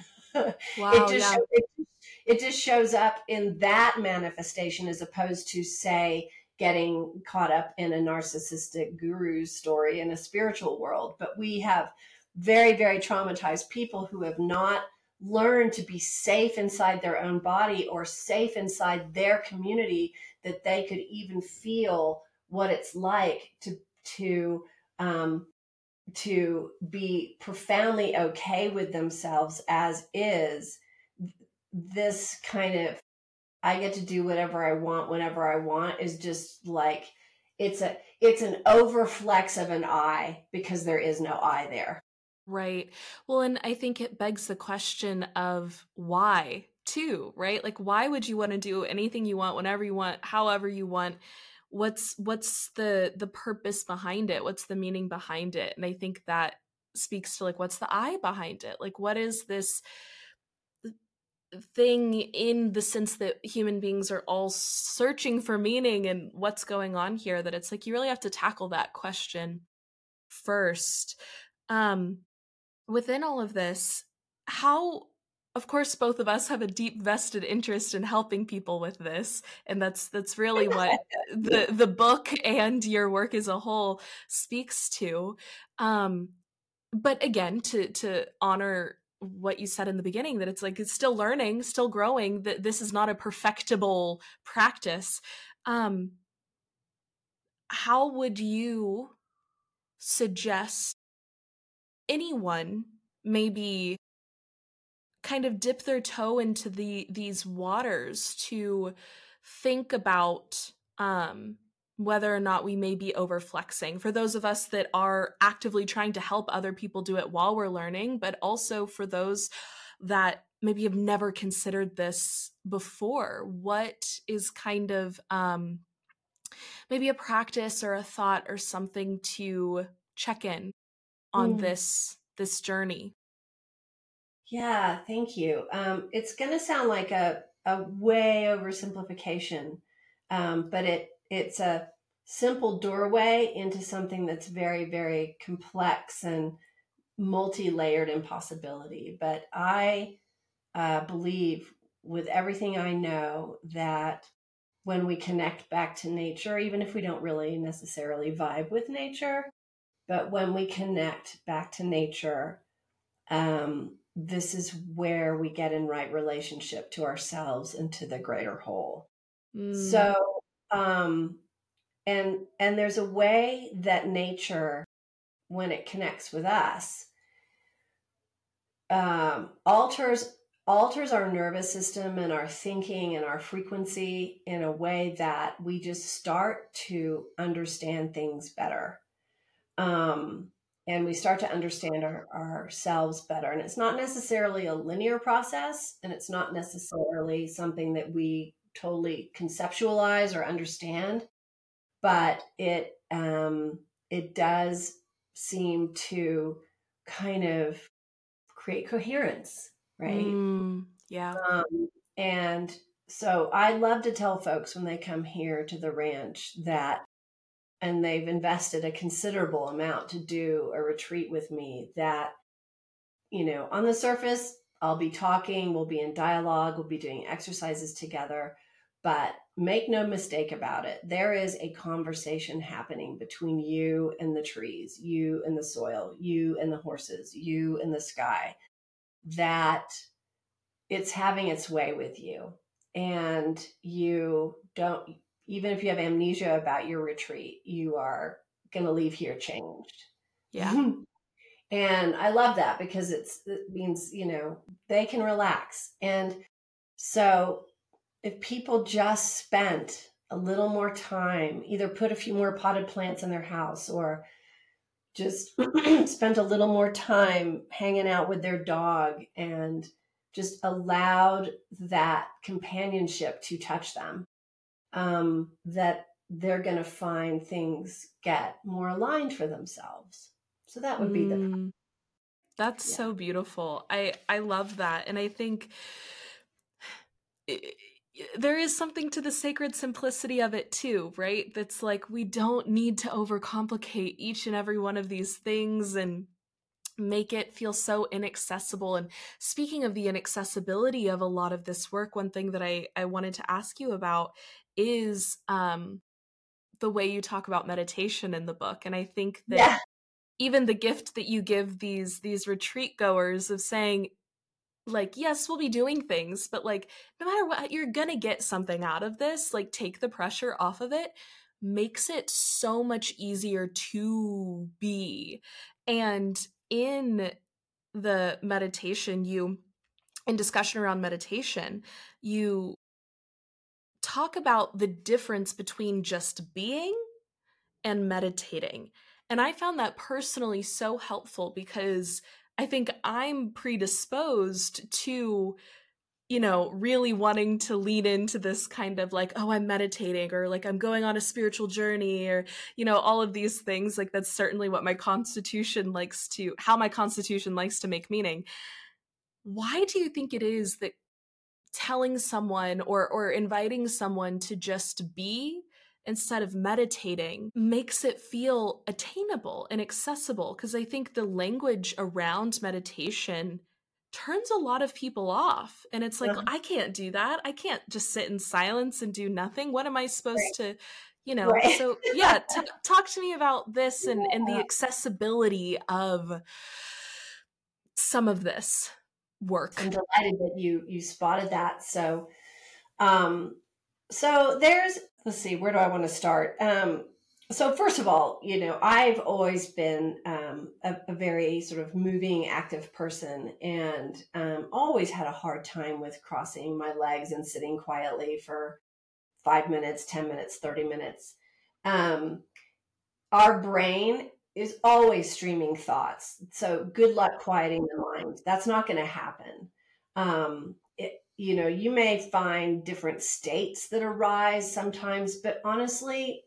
it Wow, just yeah. shows, it, it just shows up in that manifestation as opposed to, say, getting caught up in a narcissistic guru's story in a spiritual world. But we have very, very traumatized people who have not learned to be safe inside their own body or safe inside their community, that they could even feel what it's like to um, to be profoundly okay with themselves as is. This kind of, I get to do whatever I want whenever I want, is just like, it's an overflex of an I, because there is no I there. Right. Well, and I think it begs the question of why, too, right? Like, why would you want to do anything you want, whenever you want, however you want? What's the purpose behind it? What's the meaning behind it? And I think that speaks to like what's the I behind it? Like, what is this thing, in the sense that human beings are all searching for meaning, and what's going on here, that it's like you really have to tackle that question first. Um Within all of this, how, of course, both of us have a deep vested interest in helping people with this, and that's really what the book and your work as a whole speaks to. Um, but again, to honor what you said in the beginning, that it's like it's still learning, still growing, that this is not a perfectible practice. Um, how would you suggest anyone maybe kind of dip their toe into these waters to think about whether or not we may be overflexing, for those of us that are actively trying to help other people do it while we're learning, but also for those that maybe have never considered this before? What is kind of maybe a practice or a thought or something to check in on Mm. this journey? Yeah, thank you. It's going to sound like a way oversimplification, but it's a simple doorway into something that's very, very complex and multi-layered impossibility. But I believe with everything I know that when we connect back to nature, even if we don't really necessarily vibe with nature, but when we connect back to nature, this is where we get in right relationship to ourselves and to the greater whole. So, and there's a way that nature, when it connects with us, alters our nervous system and our thinking and our frequency in a way that we just start to understand things better. And we start to understand ourselves better. And it's not necessarily a linear process, and it's not necessarily something that we totally conceptualize or understand, but it does seem to kind of create coherence, right? Yeah. And so I love to tell folks when they come here to the ranch that, and they've invested a considerable amount to do a retreat with me, that, on the surface, I'll be talking, we'll be in dialogue, we'll be doing exercises together, but make no mistake about it. There is a conversation happening between you and the trees, you and the soil, you and the horses, you and the sky, that it's having its way with you. And you don't, even if you have amnesia about your retreat, you are going to leave here changed. Yeah. And I love that, because it means, they can relax. And so if people just spent a little more time, either put a few more potted plants in their house, or just spent a little more time hanging out with their dog and just allowed that companionship to touch them, that they're going to find things get more aligned for themselves. So that would be the... That's so beautiful. I love that. And I think there is something to the sacred simplicity of it too, right? That's like, we don't need to overcomplicate each and every one of these things and make it feel so inaccessible. And speaking of the inaccessibility of a lot of this work, one thing that I wanted to ask you about is the way you talk about meditation in the book. And I think that even the gift that you give these retreat goers of saying, like, yes, we'll be doing things, but like, no matter what, you're gonna get something out of this. Like, take the pressure off of it, makes it so much easier to be. And in the meditation, in discussion around meditation, you talk about the difference between just being and meditating. And I found that personally so helpful, because I think I'm predisposed to, really wanting to lean into this kind of like, oh, I'm meditating, or like I'm going on a spiritual journey, or, all of these things. Like, that's certainly what how my constitution likes to make meaning. Why do you think it is that telling someone or inviting someone to just be instead of meditating makes it feel attainable and accessible? Because I think the language around meditation turns a lot of people off. And it's like, I can't do that. I can't just sit in silence and do nothing. What am I supposed to, So yeah, talk to me about this and the accessibility of some of this work. I'm delighted that you spotted that. So, so there's, let's see, where do I want to start? So first of all, I've always been a very sort of moving, active person, and always had a hard time with crossing my legs and sitting quietly for 5 minutes, 10 minutes, 30 minutes. Our brain is always streaming thoughts. So good luck quieting the mind. That's not going to happen. You may find different states that arise sometimes, but honestly,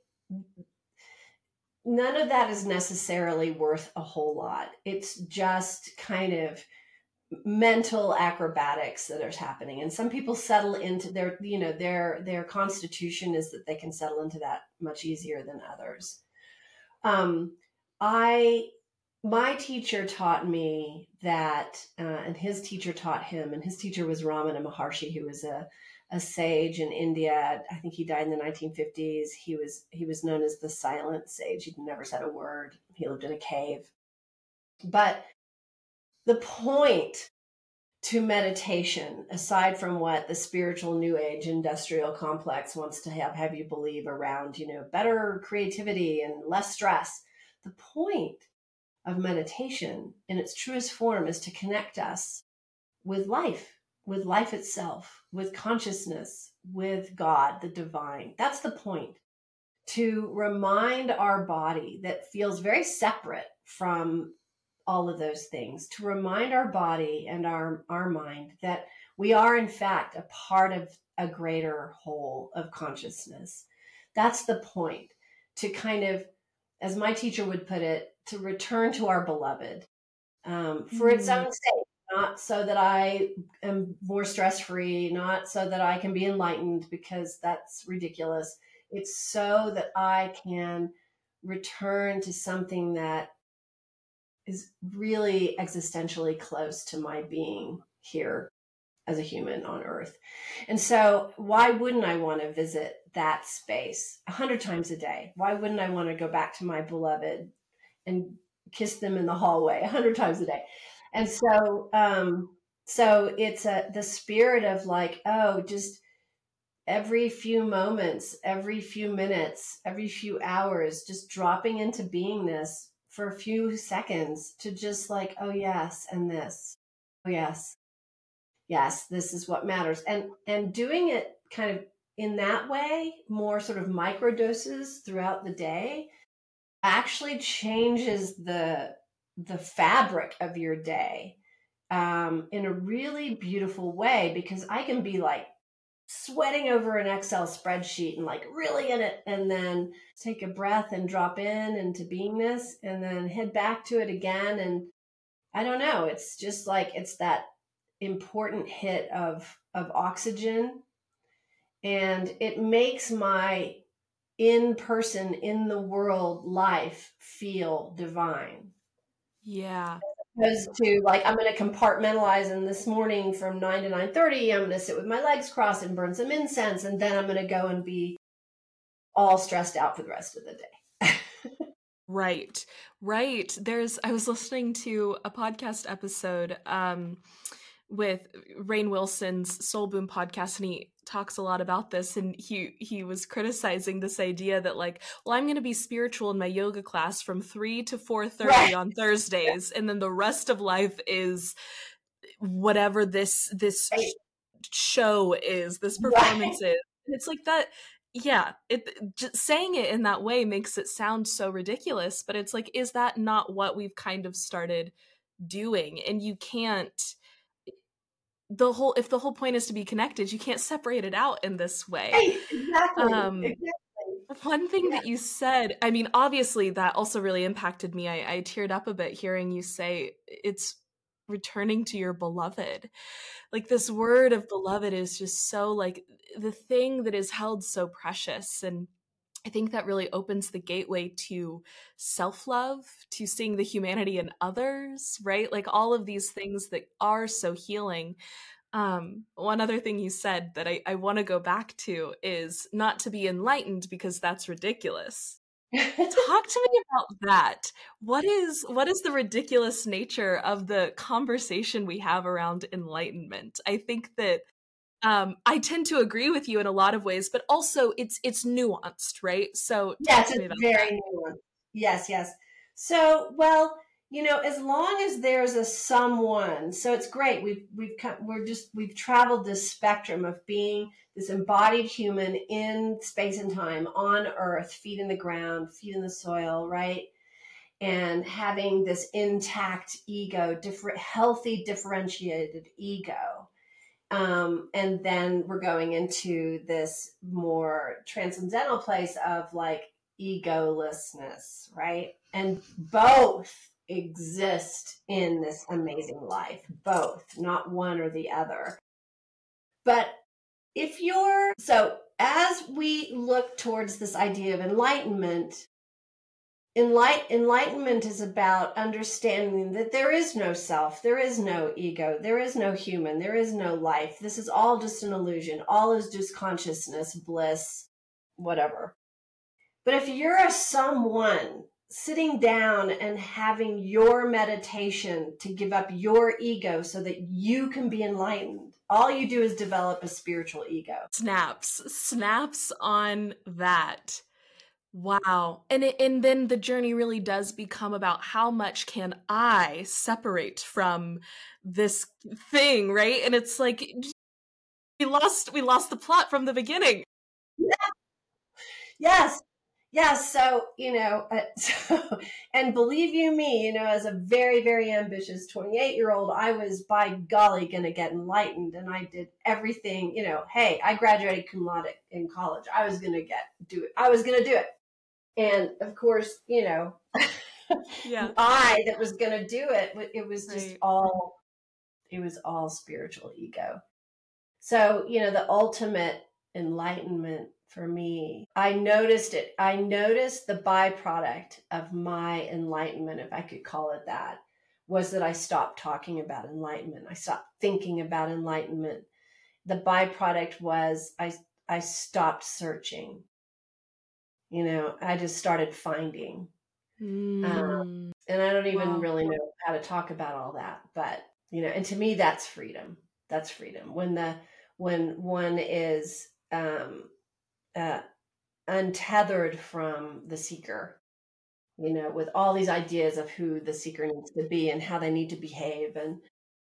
none of that is necessarily worth a whole lot. It's just kind of mental acrobatics that are happening. And some people settle into their constitution is that they can settle into that much easier than others. I my teacher taught me that, and his teacher taught him, and his teacher was Ramana Maharshi, who was a sage in India. I think he died in the 1950s. He was known as the silent sage. He never said a word. He lived in a cave. But the point to meditation, aside from what the spiritual new age industrial complex wants to have you believe around, better creativity and less stress, the point of meditation in its truest form is to connect us with life itself, with consciousness, with God, the divine. That's the point. To remind our body that feels very separate from all of those things, to remind our body and our mind that we are in fact a part of a greater whole of consciousness. That's the point. To kind of, as my teacher would put it, to return to our beloved, for its own sake, not so that I am more stress-free, not so that I can be enlightened, because that's ridiculous. It's so that I can return to something that is really existentially close to my being here as a human on Earth. And so why wouldn't I want to visit that space 100 times a day? Why wouldn't I want to go back to my beloved and kiss them in the hallway 100 times a day? And so it's the spirit of like, oh, just every few moments, every few minutes, every few hours, just dropping into beingness for a few seconds to just like, oh yes, and this, oh yes, yes, this is what matters. And doing it kind of in that way, more sort of micro doses throughout the day, actually changes the fabric of your day in a really beautiful way, because I can be like sweating over an Excel spreadsheet and like really in it, and then take a breath and drop in into beingness and then head back to it again. And I don't know, it's just like, it's that important hit of oxygen, and it makes my in person, in the world life feel divine. Yeah. Opposed to like, I'm going to compartmentalize, and this morning from 9 to 9:30, I'm going to sit with my legs crossed and burn some incense, and then I'm going to go and be all stressed out for the rest of the day. Right. I was listening to a podcast episode with Rainn Wilson's Soul Boom podcast, and he talks a lot about this, and he was criticizing this idea that like, well, I'm going to be spiritual in my yoga class from 3 to 4:30 Right. on Thursdays, and then the rest of life is whatever this Right. show is, this performance is. And it's like that. Yeah, just saying it in that way makes it sound so ridiculous, but it's like, is that not what we've kind of started doing? And you can't, if the whole point is to be connected, you can't separate it out in this way. Right. Exactly. One thing Yeah. that you said, I mean, obviously that also really impacted me. I teared up a bit hearing you say it's returning to your beloved. Like, this word of beloved is just so like the thing that is held so precious. And I think that really opens the gateway to self-love, to seeing the humanity in others, right? Like all of these things that are so healing. One other thing you said that I want to go back to is not to be enlightened, because that's ridiculous. Talk to me about that. What is the ridiculous nature of the conversation we have around enlightenment? I think that I tend to agree with you in a lot of ways, but also it's nuanced, right? So talk Yes, to me it's about that. very nuanced. Yes. So, well, as long as there's a someone, so it's great. We've traveled this spectrum of being this embodied human in space and time on Earth, feet in the ground, feet in the soil, right? And having this intact ego, healthy, differentiated ego. And then we're going into this more transcendental place of like egolessness, right? And both exist in this amazing life, both, not one or the other. But so as we look towards this idea of enlightenment, Enlightenment is about understanding that there is no self, there is no ego, there is no human, there is no life. This is all just an illusion. All is just consciousness, bliss, whatever. But if you're a someone sitting down and having your meditation to give up your ego so that you can be enlightened, all you do is develop a spiritual ego. Snaps on that. Wow. And then the journey really does become about how much can I separate from this thing, right? And it's like we lost the plot from the beginning. Yes. Yes. So, and believe you me, as a very, very ambitious 28-year-old, I was by golly going to get enlightened. And I did everything, hey, I graduated cum laude in college. I was going to do it. I was going to do it. And of course, Yeah. I that was going to do it, it was just Right. it was all spiritual ego. So, the ultimate enlightenment for me, I noticed it. I noticed the byproduct of my enlightenment, if I could call it that, was that I stopped talking about enlightenment. I stopped thinking about enlightenment. The byproduct was I stopped searching. I just started finding. And I don't even really know how to talk about all that, but and to me, that's freedom. That's freedom. When one is untethered from the seeker, with all these ideas of who the seeker needs to be and how they need to behave, and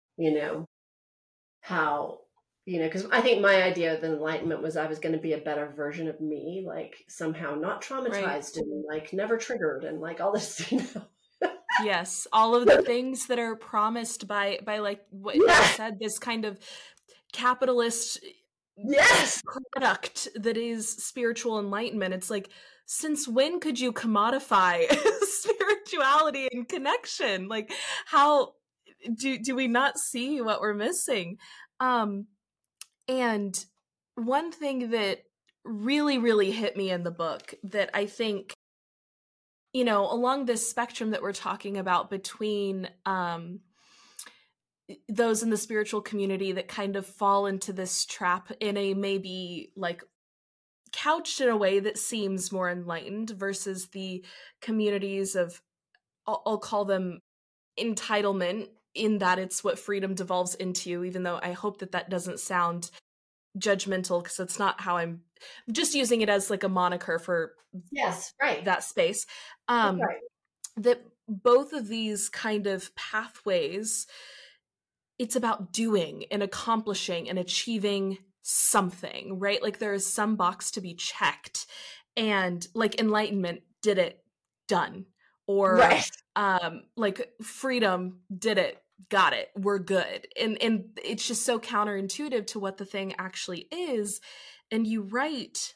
how because I think my idea of enlightenment was I was going to be a better version of me, like somehow not traumatized and like never triggered and like all this, Yes, all of the things that are promised by like what you said, this kind of capitalist product that is spiritual enlightenment. It's like, since when could you commodify spirituality and connection? Like, how do we not see what we're missing? And one thing that really, really hit me in the book that I think, along this spectrum that we're talking about between those in the spiritual community that kind of fall into this trap in a maybe like couched in a way that seems more enlightened versus the communities of, I'll call them entitlement, in that it's what freedom devolves into, even though I hope that doesn't sound judgmental, because it's not how I'm just using it as like a moniker for that space. That both of these kind of pathways, it's about doing and accomplishing and achieving something, right? Like there is some box to be checked, and like enlightenment, did it, done. Or like freedom, did it, got it, we're good. And it's just so counterintuitive to what the thing actually is. And you write,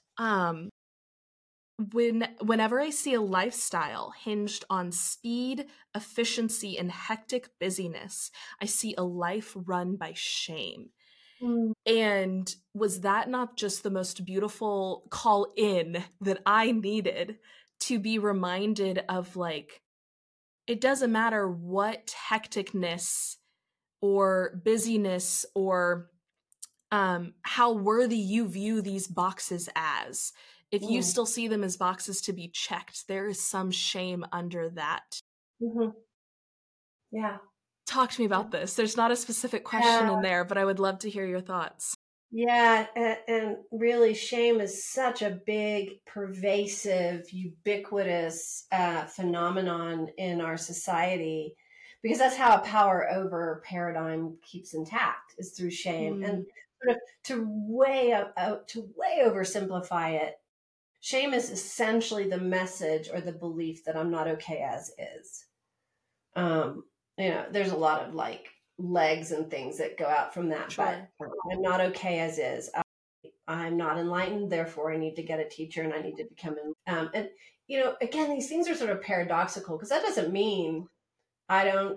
whenever I see a lifestyle hinged on speed, efficiency, and hectic busyness, I see a life run by shame. And was that not just the most beautiful call in that I needed to be reminded of, like, it doesn't matter what hecticness or busyness or how worthy you view these boxes as. If you still see them as boxes to be checked, there is some shame under that. Yeah. Talk to me about this. There's not a specific question in there, but I would love to hear your thoughts. Yeah. And really, shame is such a big, pervasive, ubiquitous phenomenon in our society, because that's how a power over paradigm keeps intact, is through shame. And sort of to way oversimplify it, shame is essentially the message or the belief that I'm not okay as is. There's a lot of like legs and things that go out from that, but I'm not okay as is. I'm not enlightened, therefore I need to get a teacher and I need to become and again, these things are sort of paradoxical, because that doesn't mean I don't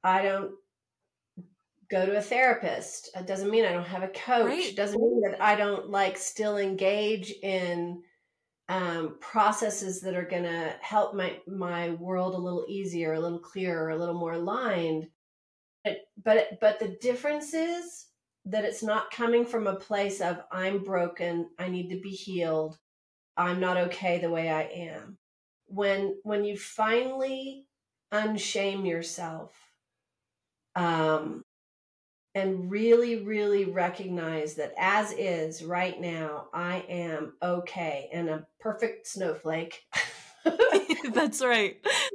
go to a therapist. It doesn't mean I don't have a coach. It doesn't mean that I don't like still engage in processes that are going to help my world a little easier, a little clearer, a little more aligned. But the difference is that it's not coming from a place of I'm broken, I need to be healed, I'm not okay the way I am. When you finally unshame yourself, and really, really recognize that as is right now, I am okay and a perfect snowflake. That's right.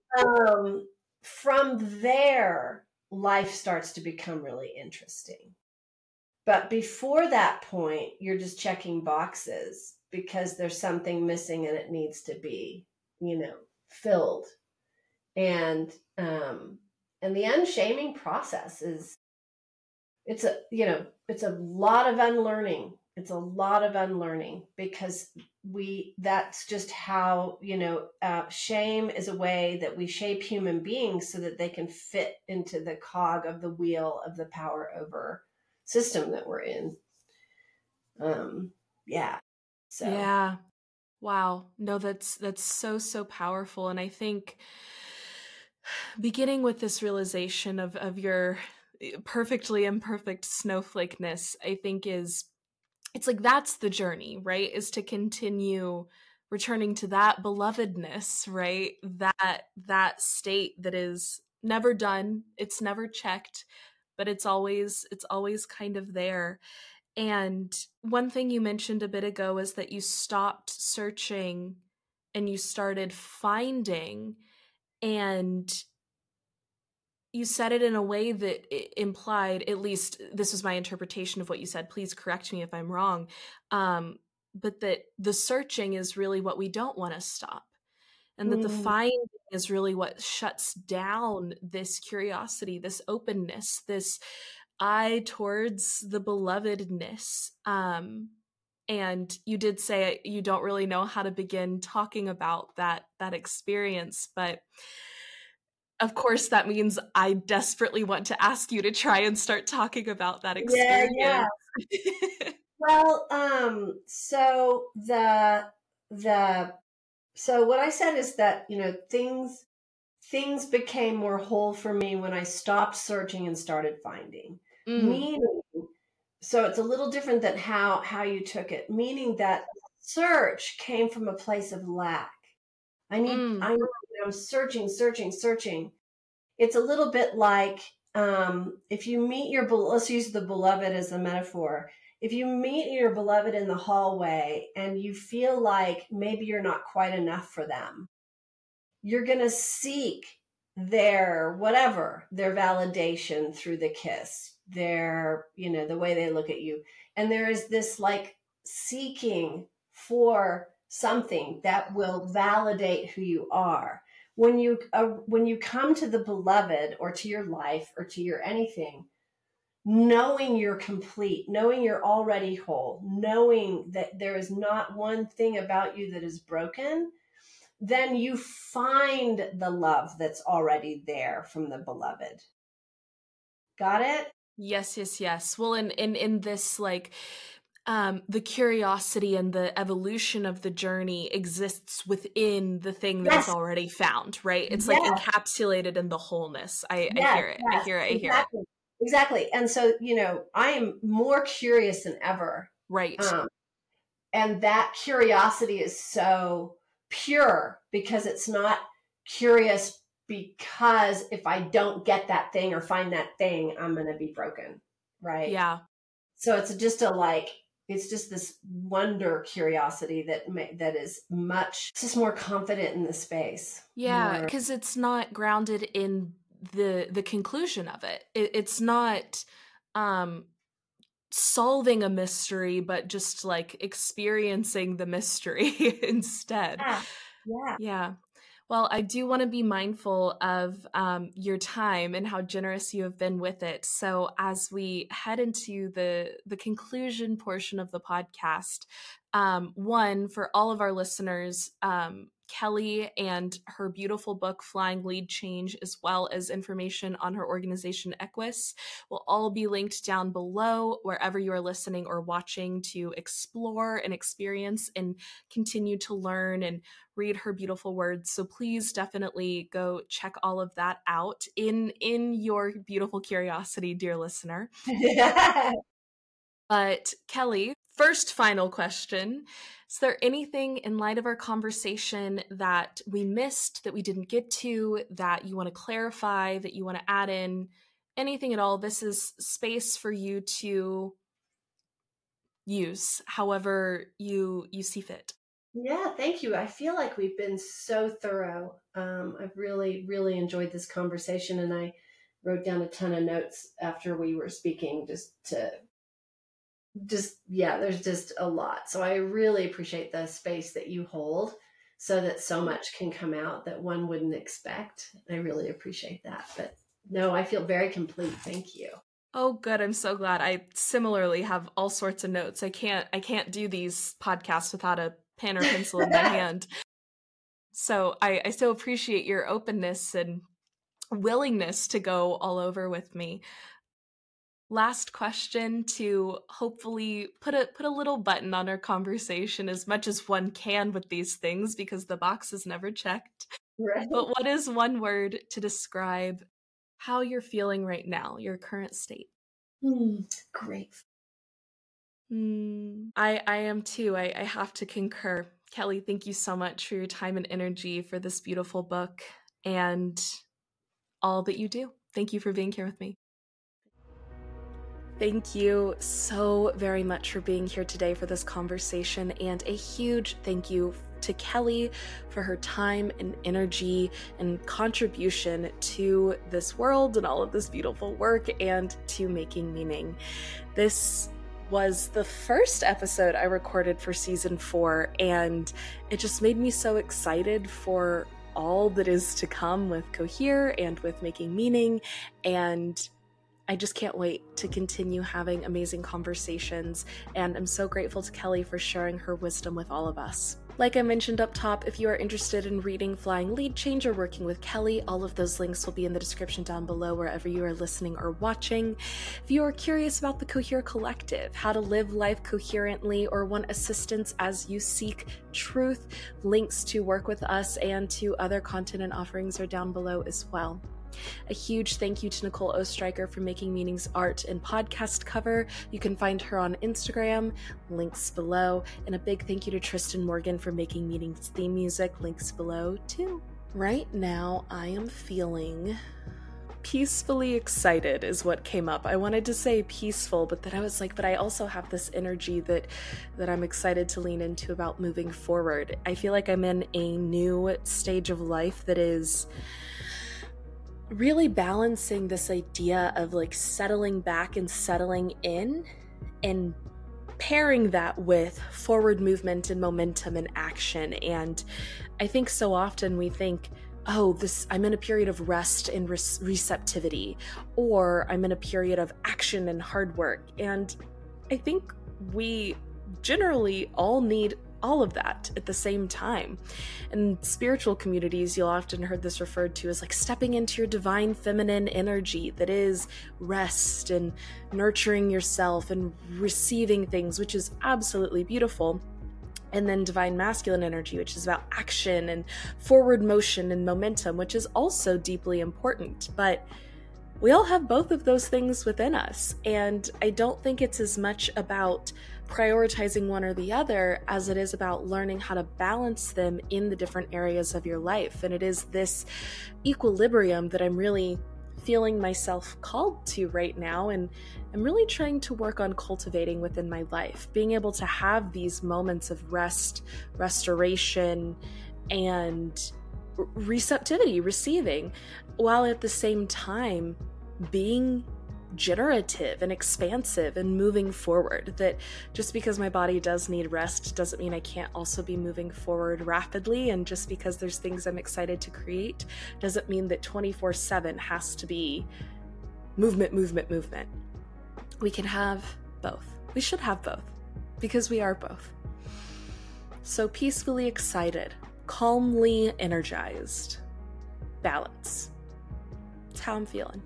From there, life starts to become really interesting. But before that point, you're just checking boxes because there's something missing and it needs to be, filled. And the unshaming process it's a lot of unlearning. It's a lot of unlearning because that's just how, shame is a way that we shape human beings so that they can fit into the cog of the wheel of the power over system that we're in. Yeah. So. Yeah. Wow. No, that's so powerful. And I think beginning with this realization of your perfectly imperfect snowflakeness, I think it's like that's the journey, right? Is to continue returning to that belovedness, right? That state that is never done, it's never checked, but it's always kind of there. And one thing you mentioned a bit ago is that you stopped searching and you started finding, and you said it in a way that it implied, at least this was my interpretation of what you said, please correct me if I'm wrong, but that the searching is really what we don't want to stop. And that the finding is really what shuts down this curiosity, this openness, this eye towards the belovedness. And you did say you don't really know how to begin talking about that experience, but of course that means I desperately want to ask you to try and start talking about that experience. Yeah. Well, so so what I said is that, things became more whole for me when I stopped searching and started finding. Meaning, so it's a little different than how you took it, meaning that search came from a place of lack. I'm searching. It's a little bit like, if you meet let's use the beloved as a metaphor. If you meet your beloved in the hallway and you feel like maybe you're not quite enough for them, you're going to seek their validation through the kiss, the way they look at you. And there is this like seeking for something that will validate who you are. When you come to the beloved or to your life or to your anything, knowing you're complete, knowing you're already whole, knowing that there is not one thing about you that is broken, then you find the love that's already there from the beloved. Got it? Yes. Well, in this, like, the curiosity and the evolution of the journey exists within the thing that is already found, right? It's like encapsulated in the wholeness. I hear it. I hear it. Exactly. And so, I am more curious than ever. Right. And that curiosity is so pure because it's not curious because if I don't get that thing or find that thing, I'm going to be broken. Right. Yeah. So it's just this wonder curiosity that is just more confident in the space. Yeah. Because it's not grounded in the conclusion of it. It's not, solving a mystery, but just like experiencing the mystery instead. Yeah. Well, I do want to be mindful of your time and how generous you have been with it. So as we head into the conclusion portion of the podcast, One, for all of our listeners, Kelly and her beautiful book, Flying Lead Change, as well as information on her organization, Equus, will all be linked down below wherever you are listening or watching to explore and experience and continue to learn and read her beautiful words. So please definitely go check all of that out in your beautiful curiosity, dear listener. But Kelly, first final question. Is there anything in light of our conversation that we missed, that we didn't get to, that you want to clarify, that you want to add in? Anything at all? This is space for you to use however you see fit. Yeah, thank you. I feel like we've been so thorough. I've really, really enjoyed this conversation, and I wrote down a ton of notes after we were speaking there's just a lot. So I really appreciate the space that you hold so that so much can come out that one wouldn't expect. I really appreciate that. But no, I feel very complete. Thank you. Oh, good. I'm so glad. I similarly have all sorts of notes. I can't do these podcasts without a pen or pencil in my hand. So I so appreciate your openness and willingness to go all over with me. Last question to hopefully put a little button on our conversation as much as one can with these things, because the box is never checked. Right. But what is one word to describe how you're feeling right now, your current state? Great. I am too. I have to concur. Kelly, thank you so much for your time and energy for this beautiful book and all that you do. Thank you for being here with me. Thank you so very much for being here today for this conversation, and a huge thank you to Kelly for her time and energy and contribution to this world and all of this beautiful work and to Making Meaning. This was the first episode I recorded for season 4, and it just made me so excited for all that is to come with Cohere and with Making Meaning, and I just can't wait to continue having amazing conversations, and I'm so grateful to Kelly for sharing her wisdom with all of us. Like I mentioned up top, if you are interested in reading Flying Lead Change or working with Kelly, all of those links will be in the description down below wherever you are listening or watching. If you are curious about the Cohere Collective, how to live life coherently, or want assistance as you seek truth, links to work with us and to other content and offerings are down below as well. A huge thank you to Nicole Ostreicher for making Meaning's art and podcast cover. You can find her on Instagram, links below. And a big thank you to Tristan Morgan for making Meaning's theme music, links below too. Right now, I am feeling peacefully excited is what came up. I wanted to say peaceful, but then I was like, but I also have this energy that I'm excited to lean into about moving forward. I feel like I'm in a new stage of life that is really balancing this idea of like settling back and settling in, and pairing that with forward movement and momentum and action. And I think so often we think, oh, I'm in a period of rest and receptivity, or I'm in a period of action and hard work. And I think we generally all need all of that at the same time. In spiritual communities, you'll often heard this referred to as like stepping into your divine feminine energy that is rest and nurturing yourself and receiving things, which is absolutely beautiful. And then divine masculine energy, which is about action and forward motion and momentum, which is also deeply important. But we all have both of those things within us. And I don't think it's as much about prioritizing one or the other as it is about learning how to balance them in the different areas of your life. And it is this equilibrium that I'm really feeling myself called to right now, and I'm really trying to work on cultivating within my life, being able to have these moments of rest, restoration, and receptivity, receiving, while at the same time being generative and expansive and moving forward. That just because my body does need rest doesn't mean I can't also be moving forward rapidly, and just because there's things I'm excited to create doesn't mean that 24/7 has to be movement. We can have both. We should have both, because we are both. So peacefully excited, calmly energized, balance. That's how I'm feeling.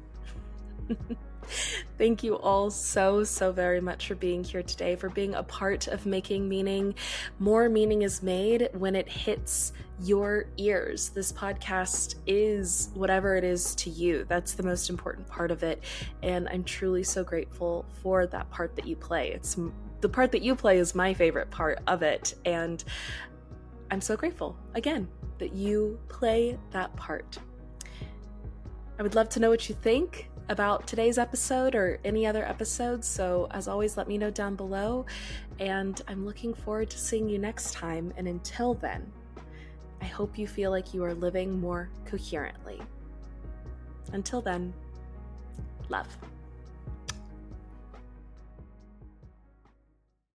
Thank you all so very much for being here today, for being a part of Making Meaning. More meaning is made when it hits your ears. This podcast is whatever it is to you. That's the most important part of it. And I'm truly so grateful for that part that you play. The part that you play is my favorite part of it. And I'm so grateful, again, that you play that part. I would love to know what you think about today's episode or any other episodes. So as always, let me know down below, and I'm looking forward to seeing you next time. And until then, I hope you feel like you are living more coherently. Until then, love.